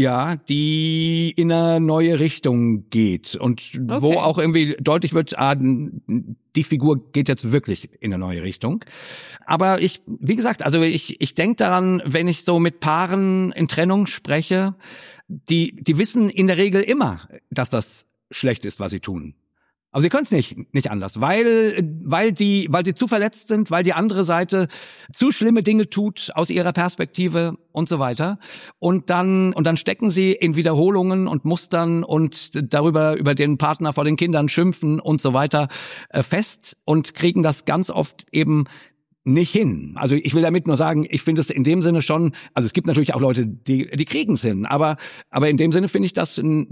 in eine neue Richtung geht und wo auch irgendwie deutlich wird, die Figur geht jetzt wirklich in eine neue Richtung. Aber wie gesagt, also ich denke daran, wenn ich so mit Paaren in Trennung spreche, die wissen in der Regel immer, dass das schlecht ist, was sie tun. Aber sie können es nicht anders, weil sie zu verletzt sind, weil die andere Seite zu schlimme Dinge tut aus ihrer Perspektive und so weiter. Und dann stecken sie in Wiederholungen und Mustern und über den Partner vor den Kindern schimpfen und so weiter fest und kriegen das ganz oft eben nicht hin. Also ich will damit nur sagen, ich finde es in dem Sinne schon, also es gibt natürlich auch Leute, die kriegen es hin, aber in dem Sinne finde ich das eine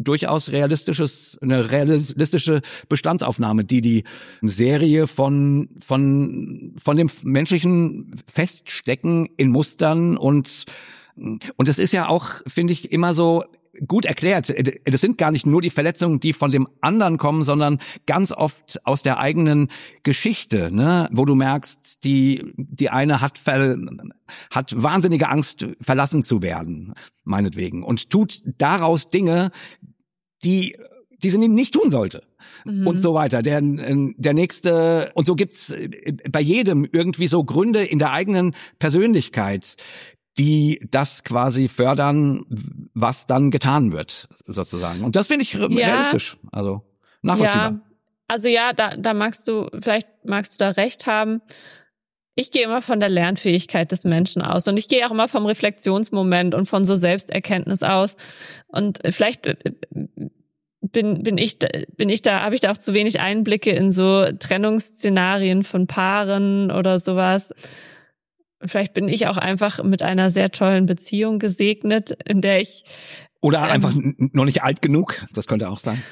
realistische Bestandsaufnahme, die Serie von dem menschlichen Feststecken in Mustern und es ist ja auch, finde ich, immer so, gut erklärt. Das sind gar nicht nur die Verletzungen, die von dem anderen kommen, sondern ganz oft aus der eigenen Geschichte, ne? Wo du merkst, die eine hat wahnsinnige Angst, verlassen zu werden, meinetwegen, und tut daraus Dinge, die sie nicht tun sollte. Und so weiter. Der nächste, und so gibt's bei jedem irgendwie so Gründe in der eigenen Persönlichkeit, die das quasi fördern, was dann getan wird, sozusagen. Und das finde ich realistisch, also nachvollziehbar. Ja, also ja, da magst du da recht haben. Ich gehe immer von der Lernfähigkeit des Menschen aus und ich gehe auch immer vom Reflexionsmoment und von so Selbsterkenntnis aus. Und vielleicht habe ich da auch zu wenig Einblicke in so Trennungsszenarien von Paaren oder sowas. Vielleicht bin ich auch einfach mit einer sehr tollen Beziehung gesegnet, in der ich... Oder einfach noch nicht alt genug, das könnte auch sein.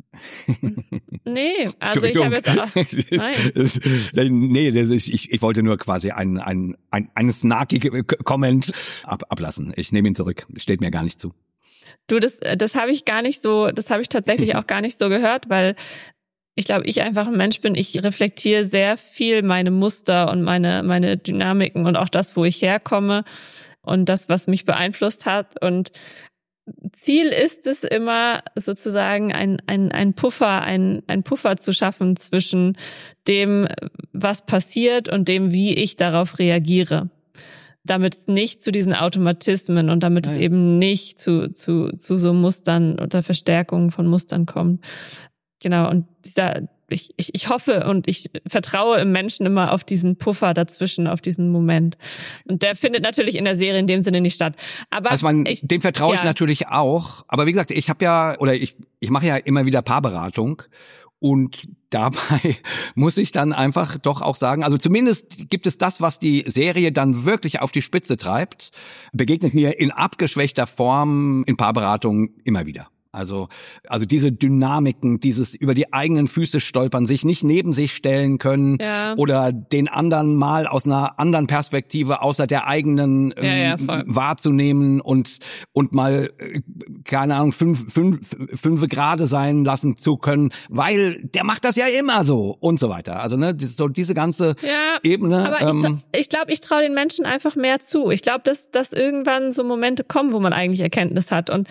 Nee, also ich habe jetzt auch... Nein. Ich wollte nur quasi einen snarky Comment ablassen. Ich nehme ihn zurück, steht mir gar nicht zu. Du, das habe ich tatsächlich auch gar nicht so gehört, weil ich glaube, ich einfach ein Mensch bin, ich reflektiere sehr viel meine Muster und meine Dynamiken und auch das, wo ich herkomme und das, was mich beeinflusst hat. Und Ziel ist es immer sozusagen ein Puffer zu schaffen zwischen dem, was passiert und dem, wie ich darauf reagiere. Damit es nicht zu diesen Automatismen und damit es eben nicht zu so Mustern oder Verstärkungen von Mustern kommt. Genau, und ich hoffe und ich vertraue im Menschen immer auf diesen Puffer dazwischen, auf diesen Moment. Und der findet natürlich in der Serie in dem Sinne nicht statt. Aber also dem vertraue ich natürlich auch. Aber wie gesagt, ich mache ja immer wieder Paarberatung. Und dabei muss ich dann einfach doch auch sagen, also zumindest gibt es das, was die Serie dann wirklich auf die Spitze treibt, begegnet mir in abgeschwächter Form in Paarberatungen immer wieder. Also diese Dynamiken, dieses über die eigenen Füße stolpern, sich nicht neben sich stellen können oder den anderen mal aus einer anderen Perspektive außer der eigenen wahrzunehmen und mal, keine Ahnung, fünf Grade sein lassen zu können, weil der macht das ja immer so und so weiter. Also so diese ganze Ebene. Aber ich glaube, ich traue den Menschen einfach mehr zu. Ich glaube, dass irgendwann so Momente kommen, wo man eigentlich Erkenntnis hat und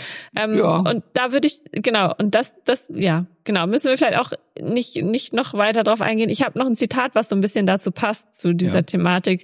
da würde ich, genau, und das, müssen wir vielleicht auch nicht noch weiter drauf eingehen. Ich habe noch ein Zitat, was so ein bisschen dazu passt, zu dieser Thematik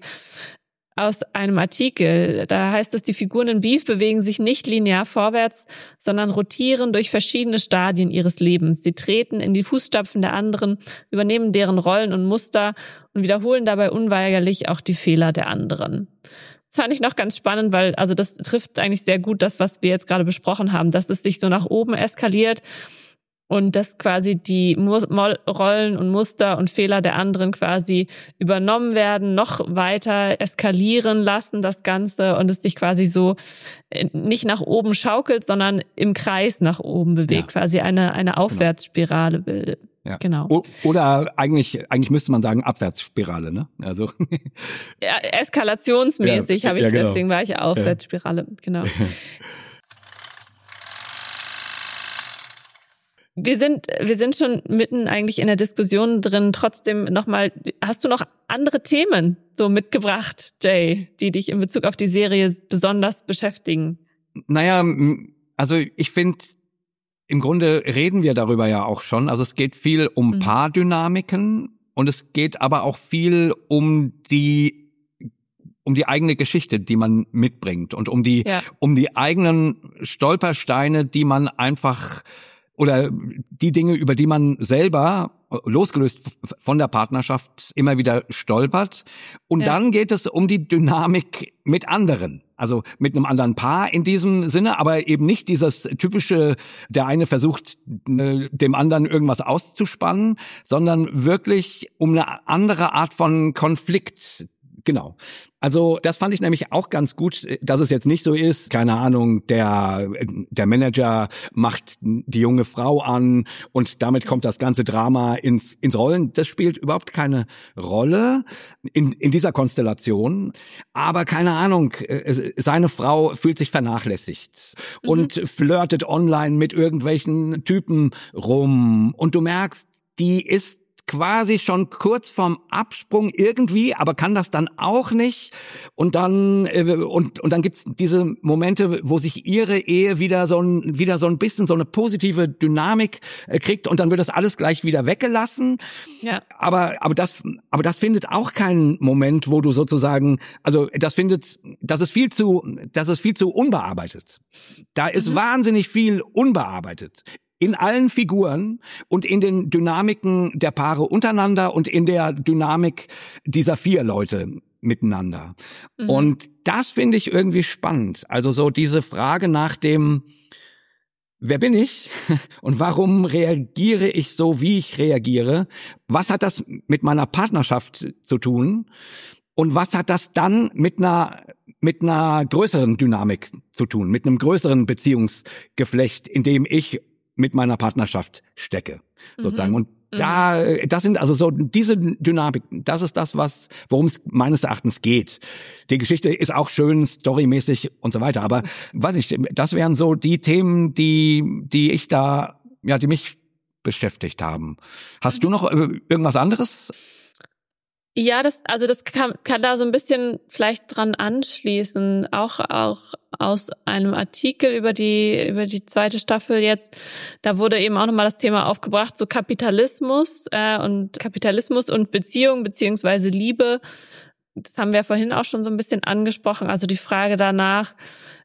aus einem Artikel. Da heißt es, die Figuren in Beef bewegen sich nicht linear vorwärts, sondern rotieren durch verschiedene Stadien ihres Lebens. Sie treten in die Fußstapfen der anderen, übernehmen deren Rollen und Muster und wiederholen dabei unweigerlich auch die Fehler der anderen. Das fand ich noch ganz spannend, weil also das trifft eigentlich sehr gut das, was wir jetzt gerade besprochen haben, dass es sich so nach oben eskaliert und dass quasi die Rollen und Muster und Fehler der anderen quasi übernommen werden, noch weiter eskalieren lassen, das Ganze, und es sich quasi so nicht nach oben schaukelt, sondern im Kreis nach oben bewegt, quasi eine Aufwärtsspirale bildet. Ja. Genau. Oder eigentlich müsste man sagen Abwärtsspirale, ne? Also ja, eskalationsmäßig habe ich, genau. Deswegen war ich Aufwärtsspirale, genau. Wir sind schon mitten eigentlich in der Diskussion drin. Trotzdem nochmal, hast du noch andere Themen so mitgebracht, Jay, die dich in Bezug auf die Serie besonders beschäftigen? Naja, also ich finde, im Grunde reden wir darüber ja auch schon. Also es geht viel um Paardynamiken und es geht aber auch viel um die eigene Geschichte, die man mitbringt und um die eigenen Stolpersteine, die man einfach, oder die Dinge, über die man selber, losgelöst von der Partnerschaft, immer wieder stolpert. Und dann geht es um die Dynamik mit anderen. Also mit einem anderen Paar in diesem Sinne, aber eben nicht dieses typische, der eine versucht, dem anderen irgendwas auszuspannen, sondern wirklich um eine andere Art von Konflikt Genau. Also das fand ich nämlich auch ganz gut, dass es jetzt nicht so ist, keine Ahnung, der Manager macht die junge Frau an und damit kommt das ganze Drama ins Rollen. Das spielt überhaupt keine Rolle in dieser Konstellation. Aber keine Ahnung, seine Frau fühlt sich vernachlässigt und flirtet online mit irgendwelchen Typen rum. Und du merkst, die ist quasi schon kurz vorm Absprung irgendwie, aber kann das dann auch nicht. Und dann gibt's diese Momente, wo sich ihre Ehe wieder so ein bisschen so eine positive Dynamik kriegt und dann wird das alles gleich wieder weggelassen. Ja. Aber das findet auch keinen Moment, wo du sozusagen, also das ist viel zu unbearbeitet. Da ist wahnsinnig viel unbearbeitet. In allen Figuren und in den Dynamiken der Paare untereinander und in der Dynamik dieser 4 Leute miteinander. Und das finde ich irgendwie spannend. Also so diese Frage nach dem, wer bin ich und warum reagiere ich so, wie ich reagiere? Was hat das mit meiner Partnerschaft zu tun? Und was hat das dann mit einer größeren Dynamik zu tun, mit einem größeren Beziehungsgeflecht, in dem ich mit meiner Partnerschaft stecke, sozusagen. Und das sind also so diese Dynamik, das ist das, worum es meines Erachtens geht. Die Geschichte ist auch schön, storymäßig und so weiter, aber weiß ich, das wären so die Themen, die mich beschäftigt haben. Hast du noch irgendwas anderes? Ja, das kann da so ein bisschen vielleicht dran anschließen, auch aus einem Artikel über die zweite Staffel jetzt. Da wurde eben auch nochmal das Thema aufgebracht, so Kapitalismus und Beziehung beziehungsweise Liebe. Das haben wir vorhin auch schon so ein bisschen angesprochen. Also die Frage danach,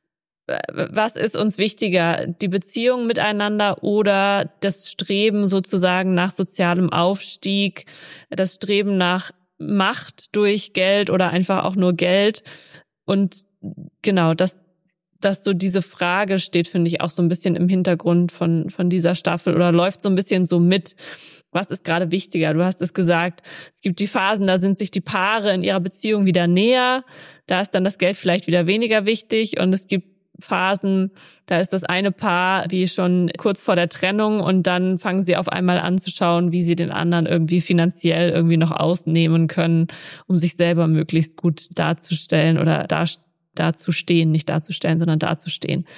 was ist uns wichtiger, die Beziehung miteinander oder das Streben sozusagen nach sozialem Aufstieg, das Streben nach Macht durch Geld oder einfach auch nur Geld. Und genau, dass so diese Frage steht, finde ich, auch so ein bisschen im Hintergrund von dieser Staffel oder läuft so ein bisschen so mit. Was ist gerade wichtiger? Du hast es gesagt, es gibt die Phasen, da sind sich die Paare in ihrer Beziehung wieder näher, da ist dann das Geld vielleicht wieder weniger wichtig und es gibt Phasen, da ist das eine Paar wie schon kurz vor der Trennung und dann fangen sie auf einmal an zu schauen, wie sie den anderen irgendwie finanziell irgendwie noch ausnehmen können, um sich selber möglichst gut darzustellen oder dazustehen, nicht darzustellen, sondern dazustehen.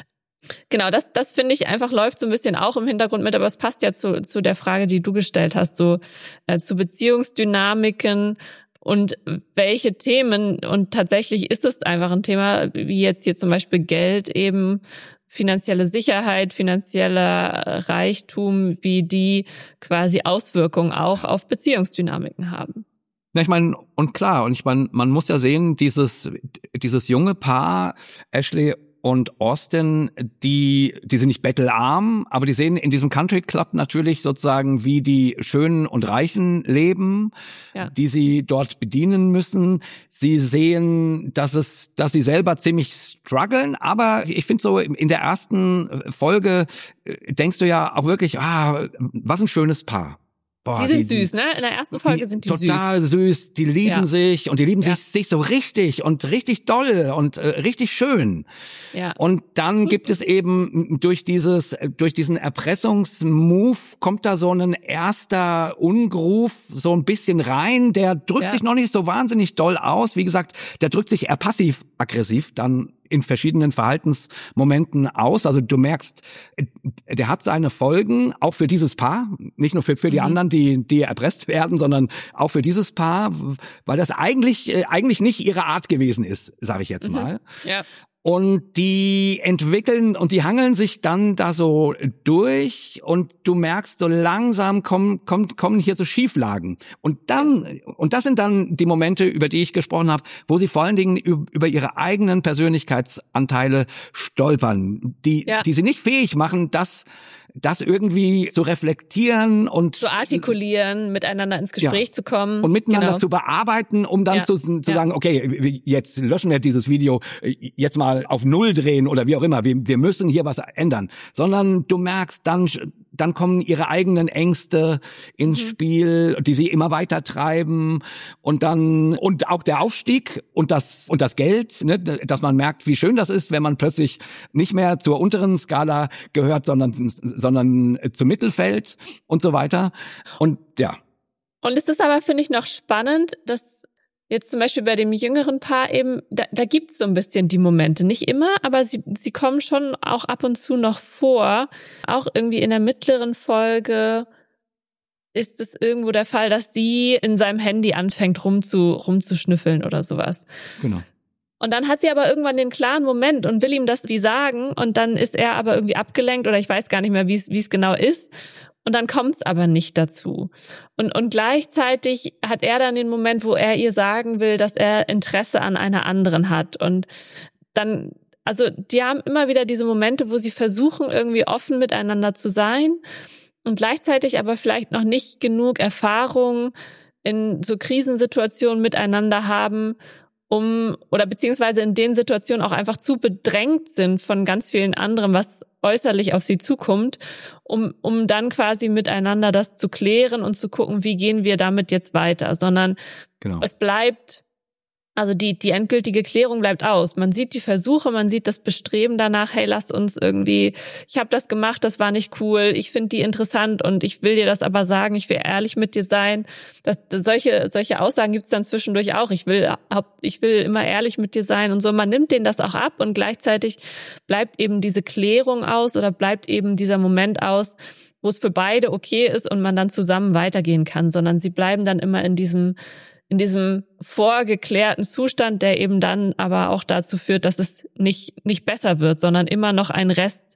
Genau, das finde ich einfach läuft so ein bisschen auch im Hintergrund mit, aber es passt ja zu der Frage, die du gestellt hast, so zu Beziehungsdynamiken und welche Themen, und tatsächlich ist es einfach ein Thema, wie jetzt hier zum Beispiel Geld eben, finanzielle Sicherheit, finanzieller Reichtum, wie die quasi Auswirkungen auch auf Beziehungsdynamiken haben. Ja, ich meine, und klar, man muss ja sehen, dieses junge Paar, Ashley und Austin, die sind nicht bettelarm, aber die sehen in diesem Country Club natürlich sozusagen, wie die Schönen und Reichen leben, die sie dort bedienen müssen. Sie sehen, dass sie selber ziemlich strugglen, aber ich finde so in der ersten Folge denkst du ja auch wirklich, was ein schönes Paar. Boah, die sind süß, ne? In der ersten Folge sind die total süß. Die lieben sich und die lieben sich so richtig und richtig doll und richtig schön. Ja. Und dann gibt es eben durch diesen Erpressungsmove kommt da so ein erster Ungruf so ein bisschen rein. Der drückt sich noch nicht so wahnsinnig doll aus. Wie gesagt, der drückt sich eher passiv-aggressiv dann in verschiedenen Verhaltensmomenten aus. Also du merkst, der hat seine Folgen, auch für dieses Paar, nicht nur für die anderen, die erpresst werden, sondern auch für dieses Paar, weil das eigentlich nicht ihre Art gewesen ist, sage ich jetzt mal. Ja. Und die entwickeln und die hangeln sich dann da so durch und du merkst, so langsam kommen hier so Schieflagen. Und das sind dann die Momente, über die ich gesprochen habe, wo sie vor allen Dingen über ihre eigenen Persönlichkeitsanteile stolpern, die sie nicht fähig machen, das irgendwie zu reflektieren und zu artikulieren, miteinander ins Gespräch zu kommen. Und miteinander zu bearbeiten, um dann zu sagen, okay, jetzt löschen wir dieses Video, jetzt mal auf Null drehen oder wie auch immer, wir müssen hier was ändern. Sondern du merkst, dann dann kommen ihre eigenen Ängste ins Spiel, die sie immer weiter treiben und auch der Aufstieg und das Geld, ne, dass man merkt, wie schön das ist, wenn man plötzlich nicht mehr zur unteren Skala gehört, sondern zum Mittelfeld und so weiter. Und ja. Und es ist aber, finde ich, noch spannend, dass jetzt zum Beispiel bei dem jüngeren Paar eben, da gibt's so ein bisschen die Momente. Nicht immer, aber sie kommen schon auch ab und zu noch vor. Auch irgendwie in der mittleren Folge ist es irgendwo der Fall, dass sie in seinem Handy anfängt rumzuschnüffeln oder sowas. Genau. Und dann hat sie aber irgendwann den klaren Moment und will ihm das wie sagen und dann ist er aber irgendwie abgelenkt oder ich weiß gar nicht mehr, wie es genau ist. Und dann kommt's aber nicht dazu. Und gleichzeitig hat er dann den Moment, wo er ihr sagen will, dass er Interesse an einer anderen hat. Und dann, also die haben immer wieder diese Momente, wo sie versuchen, irgendwie offen miteinander zu sein und gleichzeitig aber vielleicht noch nicht genug Erfahrung in so Krisensituationen miteinander haben, oder beziehungsweise in den Situationen auch einfach zu bedrängt sind von ganz vielen anderen, was äußerlich auf sie zukommt, um dann quasi miteinander das zu klären und zu gucken, wie gehen wir damit jetzt weiter, sondern es bleibt, also die endgültige Klärung bleibt aus. Man sieht die Versuche, man sieht das Bestreben danach, hey, lass uns irgendwie, ich habe das gemacht, das war nicht cool, ich finde die interessant und ich will dir das aber sagen, ich will ehrlich mit dir sein. Solche Aussagen gibt's dann zwischendurch auch. Ich will immer ehrlich mit dir sein und so. Man nimmt denen das auch ab und gleichzeitig bleibt eben diese Klärung aus oder bleibt eben dieser Moment aus, wo es für beide okay ist und man dann zusammen weitergehen kann, sondern sie bleiben dann immer in diesem vorgeklärten Zustand, der eben dann aber auch dazu führt, dass es nicht besser wird, sondern immer noch ein Rest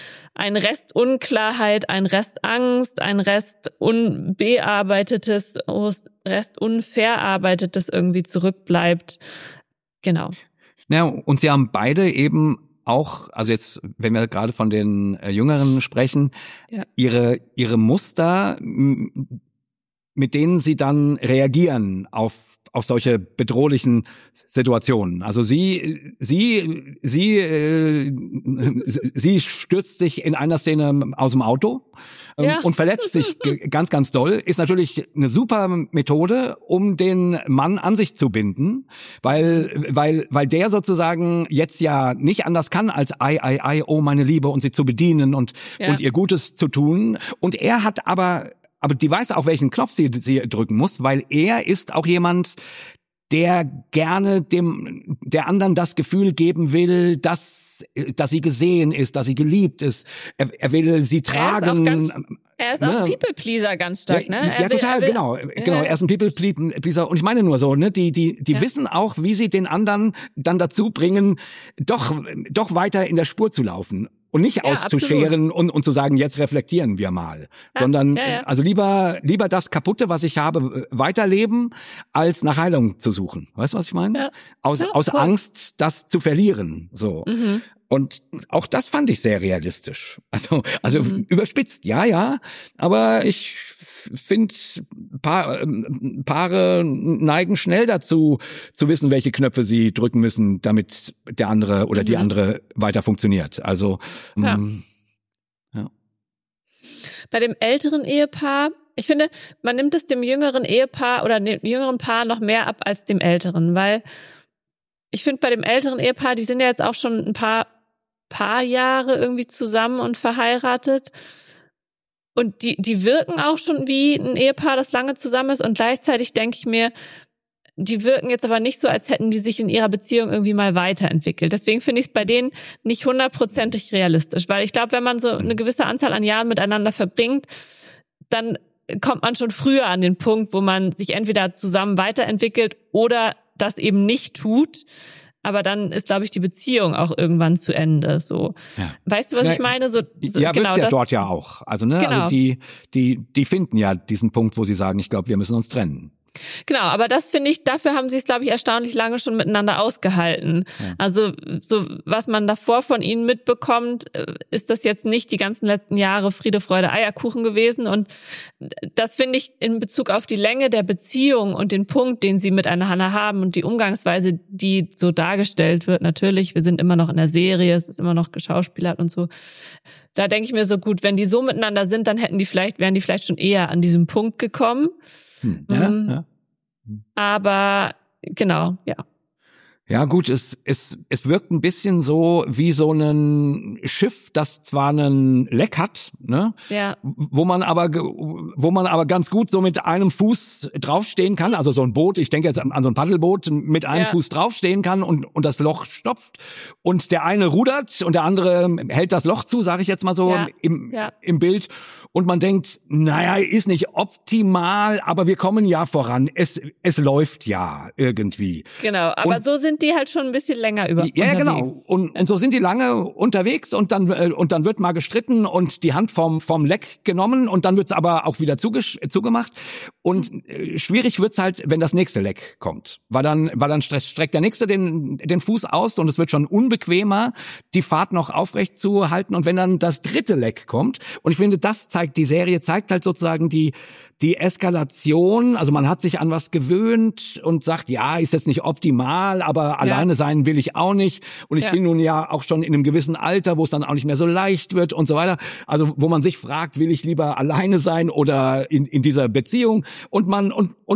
Unklarheit, ein Rest Angst, ein Rest unbearbeitetes, Rest unverarbeitetes irgendwie zurückbleibt. Genau. Ja, und sie haben beide eben auch, also jetzt, wenn wir gerade von den Jüngeren sprechen, ja, ihre Muster, mit denen sie dann reagieren auf solche bedrohlichen Situationen. Also sie stürzt sich in einer Szene aus dem Auto und verletzt sich ganz, ganz doll. Ist natürlich eine super Methode, um den Mann an sich zu binden, weil der sozusagen jetzt ja nicht anders kann als oh meine Liebe und sie zu bedienen und ihr Gutes zu tun. Und er hat aber die weiß auch, welchen Knopf sie drücken muss, weil er ist auch jemand, der gerne der anderen das Gefühl geben will, dass sie gesehen ist, dass sie geliebt ist. Er will sie tragen. Er ist auch People-Pleaser ganz stark, ne? Genau. Er ist ein People-Pleaser. Und ich meine nur so, ne? Die wissen auch, wie sie den anderen dann dazu bringen, doch weiter in der Spur zu laufen. Und nicht auszuscheren und zu sagen, jetzt reflektieren wir mal. Sondern also lieber das Kaputte, was ich habe, weiterleben, als nach Heilung zu suchen. Weißt du, was ich meine? Ja. Aus Angst, das zu verlieren. So. Mhm. Und auch das fand ich sehr realistisch. Also überspitzt, ja, aber ich finde, Paare neigen schnell dazu, zu wissen, welche Knöpfe sie drücken müssen, damit der andere oder die andere weiter funktioniert. Also, ja. Bei dem älteren Ehepaar, ich finde, man nimmt es dem jüngeren Ehepaar oder dem jüngeren Paar noch mehr ab als dem älteren, weil ich finde, bei dem älteren Ehepaar, die sind ja jetzt auch schon ein paar Jahre irgendwie zusammen und verheiratet. Und die wirken auch schon wie ein Ehepaar, das lange zusammen ist. Und gleichzeitig denke ich mir, die wirken jetzt aber nicht so, als hätten die sich in ihrer Beziehung irgendwie mal weiterentwickelt. Deswegen finde ich es bei denen nicht 100%ig realistisch. Weil ich glaube, wenn man so eine gewisse Anzahl an Jahren miteinander verbringt, dann kommt man schon früher an den Punkt, wo man sich entweder zusammen weiterentwickelt oder das eben nicht tut. Aber dann ist, glaube ich, die Beziehung auch irgendwann zu Ende. So, weißt du, was ich meine? Ja, genau, wird's ja dort ja auch. Also ne, genau. Also die finden ja diesen Punkt, wo sie sagen, ich glaube, wir müssen uns trennen. Genau, aber das finde ich, dafür haben sie es, glaube ich, erstaunlich lange schon miteinander ausgehalten. Ja. Also so, was man davor von ihnen mitbekommt, ist das jetzt nicht die ganzen letzten Jahre Friede, Freude, Eierkuchen gewesen. Und das finde ich in Bezug auf die Länge der Beziehung und den Punkt, den sie miteinander haben und die Umgangsweise, die so dargestellt wird, natürlich, wir sind immer noch in der Serie, es ist immer noch geschauspielert und so, Da denke ich mir so, gut, wenn die so miteinander sind, dann wären die vielleicht schon eher an diesem Punkt gekommen. Ja. Aber genau, ja. Ja gut, es wirkt ein bisschen so wie so ein Schiff, das zwar einen Leck hat, ne? Ja. Wo man aber ganz gut so mit einem Fuß draufstehen kann, also so ein Boot, ich denke jetzt an so ein Paddelboot, mit einem Fuß draufstehen kann und das Loch stopft und der eine rudert und der andere hält das Loch zu, sage ich jetzt mal so im Bild, und man denkt, naja, ist nicht optimal, aber wir kommen ja voran, es läuft ja irgendwie. Genau, aber so sind die halt schon ein bisschen länger unterwegs. Genau. Und so sind die lange unterwegs und dann wird mal gestritten und die Hand vom Leck genommen und dann wird's aber auch wieder zugemacht. Und schwierig wird's halt, wenn das nächste Leck kommt. Weil dann streckt der Nächste den Fuß aus und es wird schon unbequemer, die Fahrt noch aufrecht zu halten. Und wenn dann das dritte Leck kommt, und ich finde, die Serie zeigt halt sozusagen die Eskalation. Also man hat sich an was gewöhnt und sagt, ja, ist jetzt nicht optimal, aber alleine sein will ich auch nicht. Und ich bin nun ja auch schon in einem gewissen Alter, wo es dann auch nicht mehr so leicht wird und so weiter. Also wo man sich fragt, will ich lieber alleine sein oder in dieser Beziehung? Und man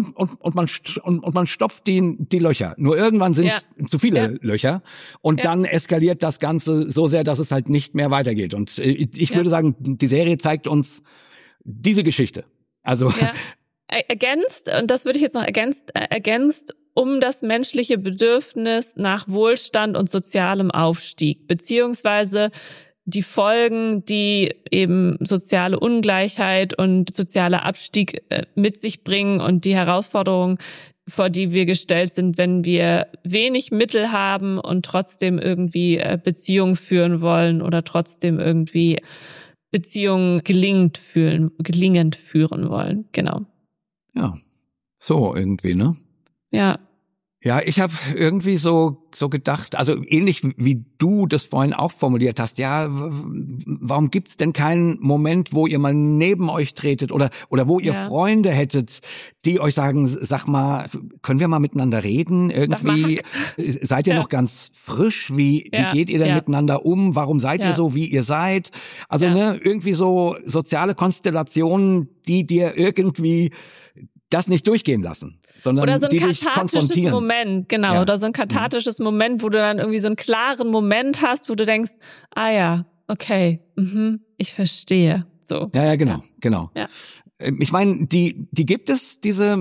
stopft die Löcher. Nur irgendwann sind es zu viele Löcher. Und dann eskaliert das Ganze so sehr, dass es halt nicht mehr weitergeht. Und ich würde sagen, die Serie zeigt uns diese Geschichte. Also ergänzt, und das würde ich jetzt noch ergänzt um das menschliche Bedürfnis nach Wohlstand und sozialem Aufstieg, beziehungsweise die Folgen, die eben soziale Ungleichheit und sozialer Abstieg mit sich bringen und die Herausforderungen, vor die wir gestellt sind, wenn wir wenig Mittel haben und trotzdem irgendwie Beziehungen führen wollen oder trotzdem irgendwie Beziehungen gelingend führen wollen. Genau. Ja, so irgendwie, ne? Ja. Ja, ich habe irgendwie so gedacht, also ähnlich wie du das vorhin auch formuliert hast, ja, warum gibt's denn keinen Moment, wo ihr mal neben euch tretet oder wo ihr Freunde hättet, die euch sagen, sag mal, können wir mal miteinander reden? Irgendwie seid ihr noch ganz frisch, wie geht ihr denn miteinander um? Warum seid ihr so, wie ihr seid? Also ne, irgendwie so soziale Konstellationen, die dir irgendwie das nicht durchgehen lassen, sondern oder so ein die dich konfrontieren. Moment, genau, oder so ein kathartisches Moment, wo du dann irgendwie so einen klaren Moment hast, wo du denkst, ah ja, okay, ich verstehe, so. Ja, genau. Ja. Ich meine, die gibt es, diese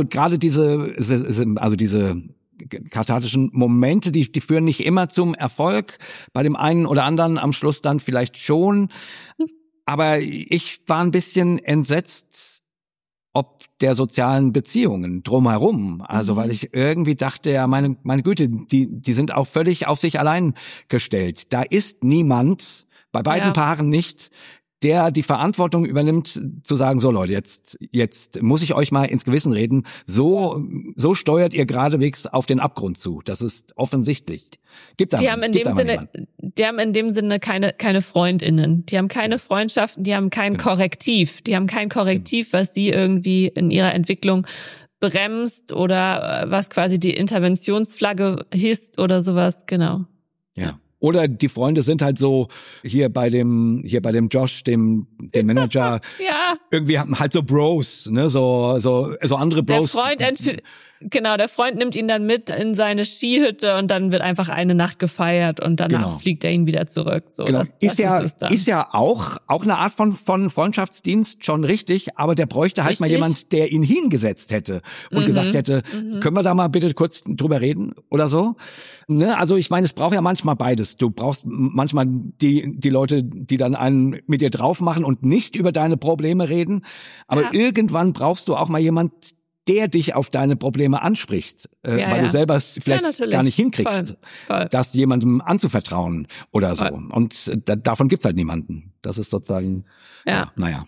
kathartischen Momente, die führen nicht immer zum Erfolg, bei dem einen oder anderen am Schluss dann vielleicht schon, aber ich war ein bisschen entsetzt, ob der sozialen Beziehungen drumherum. Also weil ich irgendwie dachte, ja, meine Güte, die sind auch völlig auf sich allein gestellt. Da ist niemand, bei beiden Paaren nicht, der die Verantwortung übernimmt, zu sagen, so Leute, jetzt muss ich euch mal ins Gewissen reden, so steuert ihr geradewegs auf den Abgrund zu. Das ist offensichtlich. Die haben in dem Sinne keine FreundInnen. Die haben keine Freundschaften, die haben kein Korrektiv. Die haben kein Korrektiv, was sie irgendwie in ihrer Entwicklung bremst oder was quasi die Interventionsflagge hisst oder sowas, genau. Ja. Oder die Freunde sind halt so hier bei dem Josh, dem Manager, irgendwie halt so Bros, ne, so andere Bros. Der Freund nimmt ihn dann mit in seine Skihütte und dann wird einfach eine Nacht gefeiert und danach fliegt er ihn wieder zurück. So, genau. Das ist ja auch eine Art von Freundschaftsdienst, schon richtig, aber der bräuchte halt mal jemand, der ihn hingesetzt hätte und gesagt hätte, können wir da mal bitte kurz drüber reden oder so. Ne? Also ich meine, es braucht ja manchmal beides. Du brauchst manchmal die Leute, die dann einen mit dir drauf machen und nicht über deine Probleme reden, aber irgendwann brauchst du auch mal jemand, der dich auf deine Probleme anspricht, weil du selber es vielleicht gar nicht hinkriegst, voll. Das jemandem anzuvertrauen oder so. Voll. Und davon gibt's halt niemanden. Das ist sozusagen, naja.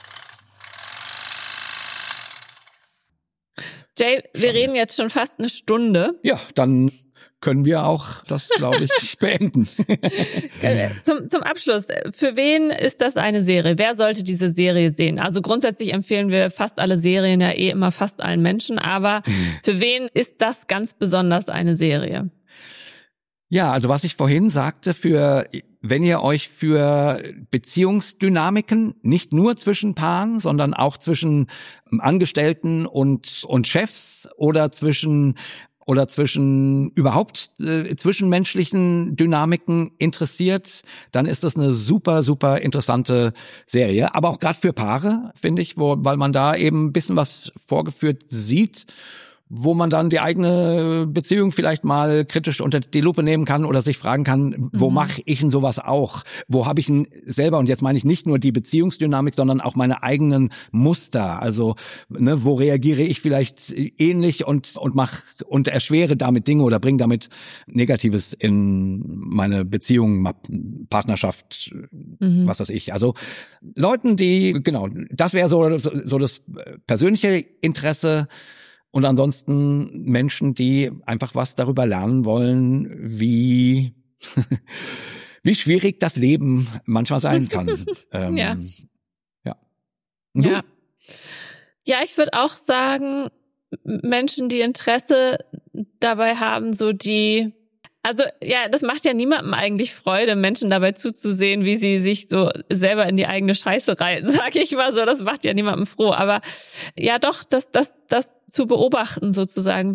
Jay, wir reden jetzt schon fast eine Stunde. Ja, dann können wir auch das, glaube ich, beenden. Zum Abschluss, für wen ist das eine Serie? Wer sollte diese Serie sehen? Also grundsätzlich empfehlen wir fast alle Serien ja immer fast allen Menschen, aber für wen ist das ganz besonders eine Serie? Ja, also was ich vorhin sagte, für wenn ihr euch für Beziehungsdynamiken, nicht nur zwischen Paaren, sondern auch zwischen Angestellten und Chefs oder zwischen überhaupt zwischenmenschlichen Dynamiken interessiert, dann ist das eine super, super interessante Serie. Aber auch gerade für Paare, finde ich, weil man da eben ein bisschen was vorgeführt sieht, wo man dann die eigene Beziehung vielleicht mal kritisch unter die Lupe nehmen kann oder sich fragen kann, wo mache ich denn sowas auch? Wo habe ich denn selber, und jetzt meine ich nicht nur die Beziehungsdynamik, sondern auch meine eigenen Muster. Also, wo reagiere ich vielleicht ähnlich und erschwere damit Dinge oder bringe damit Negatives in meine Beziehung, Partnerschaft, was weiß ich. Also Leuten, das wäre so das persönliche Interesse. Und ansonsten Menschen, die einfach was darüber lernen wollen, wie schwierig das Leben manchmal sein kann. Ja. Ja. Und du? Ja, ich würde auch sagen, Menschen, die Interesse dabei haben, das macht ja niemandem eigentlich Freude, Menschen dabei zuzusehen, wie sie sich so selber in die eigene Scheiße reiten, sag ich mal so. Das macht ja niemandem froh. Aber ja doch, das zu beobachten sozusagen,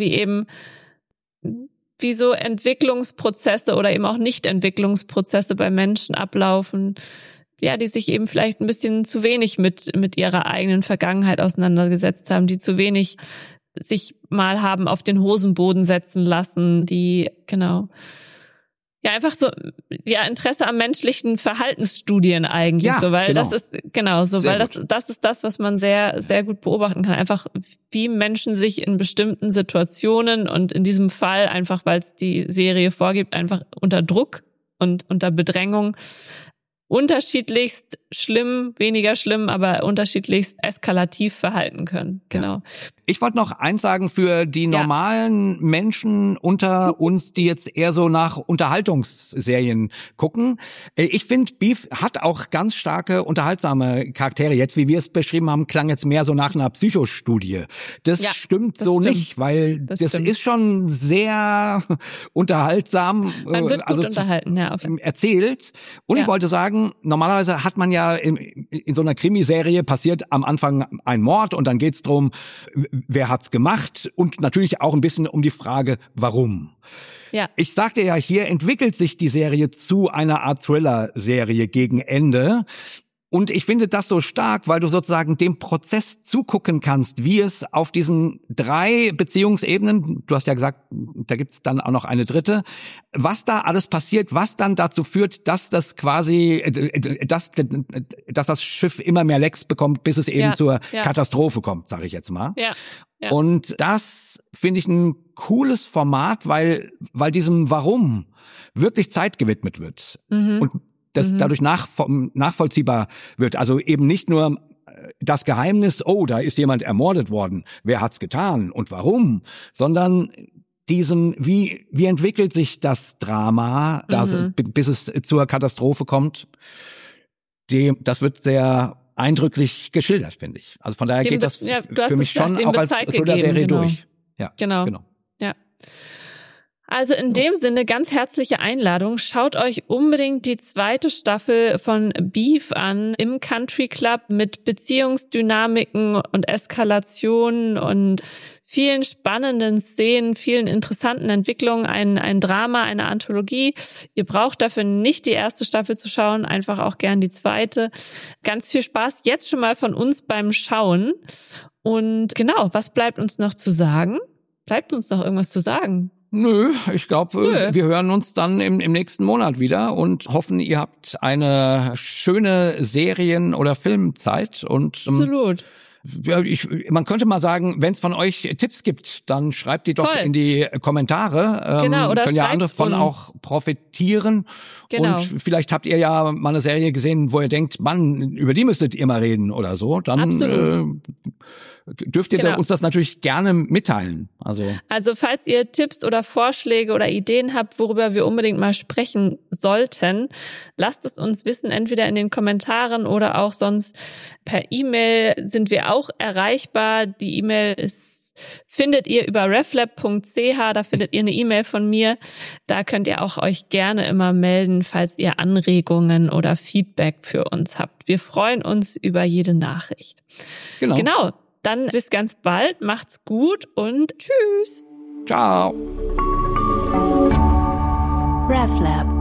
wie so Entwicklungsprozesse oder eben auch Nicht-Entwicklungsprozesse bei Menschen ablaufen, ja, die sich eben vielleicht ein bisschen zu wenig mit ihrer eigenen Vergangenheit auseinandergesetzt haben, die zu wenig sich mal haben auf den Hosenboden setzen lassen, einfach so, Interesse am menschlichen Verhaltensstudien eigentlich, weil das ist, das ist das, was man sehr, sehr gut beobachten kann. Einfach, wie Menschen sich in bestimmten Situationen und in diesem Fall einfach, weil es die Serie vorgibt, einfach unter Druck und unter Bedrängung unterschiedlichst schlimm, weniger schlimm, aber unterschiedlichst eskalativ verhalten können. Genau. Ja. Ich wollte noch eins sagen für die normalen Menschen unter uns, die jetzt eher so nach Unterhaltungsserien gucken. Ich finde, Beef hat auch ganz starke unterhaltsame Charaktere. Jetzt, wie wir es beschrieben haben, klang jetzt mehr so nach einer Psychostudie. Das stimmt nicht, weil das ist schon sehr unterhaltsam. Man wird gut unterhalten, erzählt. Und ich wollte sagen, normalerweise hat man ja in so einer Krimiserie passiert am Anfang ein Mord und dann geht's drum, wer hat's gemacht und natürlich auch ein bisschen um die Frage, warum. Ja. Ich sagte ja, hier entwickelt sich die Serie zu einer Art Thriller-Serie gegen Ende. Und ich finde das so stark, weil du sozusagen dem Prozess zugucken kannst, wie es auf diesen 3 Beziehungsebenen, du hast ja gesagt, da gibt's dann auch noch eine dritte, was da alles passiert, was dann dazu führt, dass das quasi, dass das Schiff immer mehr Lecks bekommt, bis es eben zur Katastrophe kommt, sage ich jetzt mal. Ja. Ja. Und das finde ich ein cooles Format, weil diesem Warum wirklich Zeit gewidmet wird. Und das dadurch nachvollziehbar wird. Also eben nicht nur das Geheimnis, da ist jemand ermordet worden, wer hat's getan und warum, sondern diesem, wie entwickelt sich das Drama, bis es zur Katastrophe kommt, das wird sehr eindrücklich geschildert, finde ich. Also von daher geht das für mich schon auch als Thriller-Serie durch. Ja, genau. Ja. Also in dem Sinne ganz herzliche Einladung. Schaut euch unbedingt die 2. Staffel von Beef an im Country Club mit Beziehungsdynamiken und Eskalationen und vielen spannenden Szenen, vielen interessanten Entwicklungen, ein Drama, eine Anthologie. Ihr braucht dafür nicht die 1. Staffel zu schauen, einfach auch gern die 2. Ganz viel Spaß jetzt schon mal von uns beim Schauen. Und genau, was bleibt uns noch zu sagen? Bleibt uns noch irgendwas zu sagen? Nö, ich glaube, wir hören uns dann im nächsten Monat wieder und hoffen, ihr habt eine schöne Serien- oder Filmzeit. Und absolut. Man könnte mal sagen, wenn es von euch Tipps gibt, dann schreibt die doch in die Kommentare. Genau, oder können ja andere von uns auch profitieren. Genau. Und vielleicht habt ihr ja mal eine Serie gesehen, wo ihr denkt, Mann, über die müsstet ihr mal reden oder so. Dann dürft ihr uns das natürlich gerne mitteilen. Also falls ihr Tipps oder Vorschläge oder Ideen habt, worüber wir unbedingt mal sprechen sollten, lasst es uns wissen, entweder in den Kommentaren oder auch sonst per E-Mail sind wir auch erreichbar. Die E-Mail ist findet ihr über reflab.ch, da findet ihr eine E-Mail von mir. Da könnt ihr auch euch gerne immer melden, falls ihr Anregungen oder Feedback für uns habt. Wir freuen uns über jede Nachricht. Genau. Dann bis ganz bald, macht's gut und tschüss. Ciao. RefLab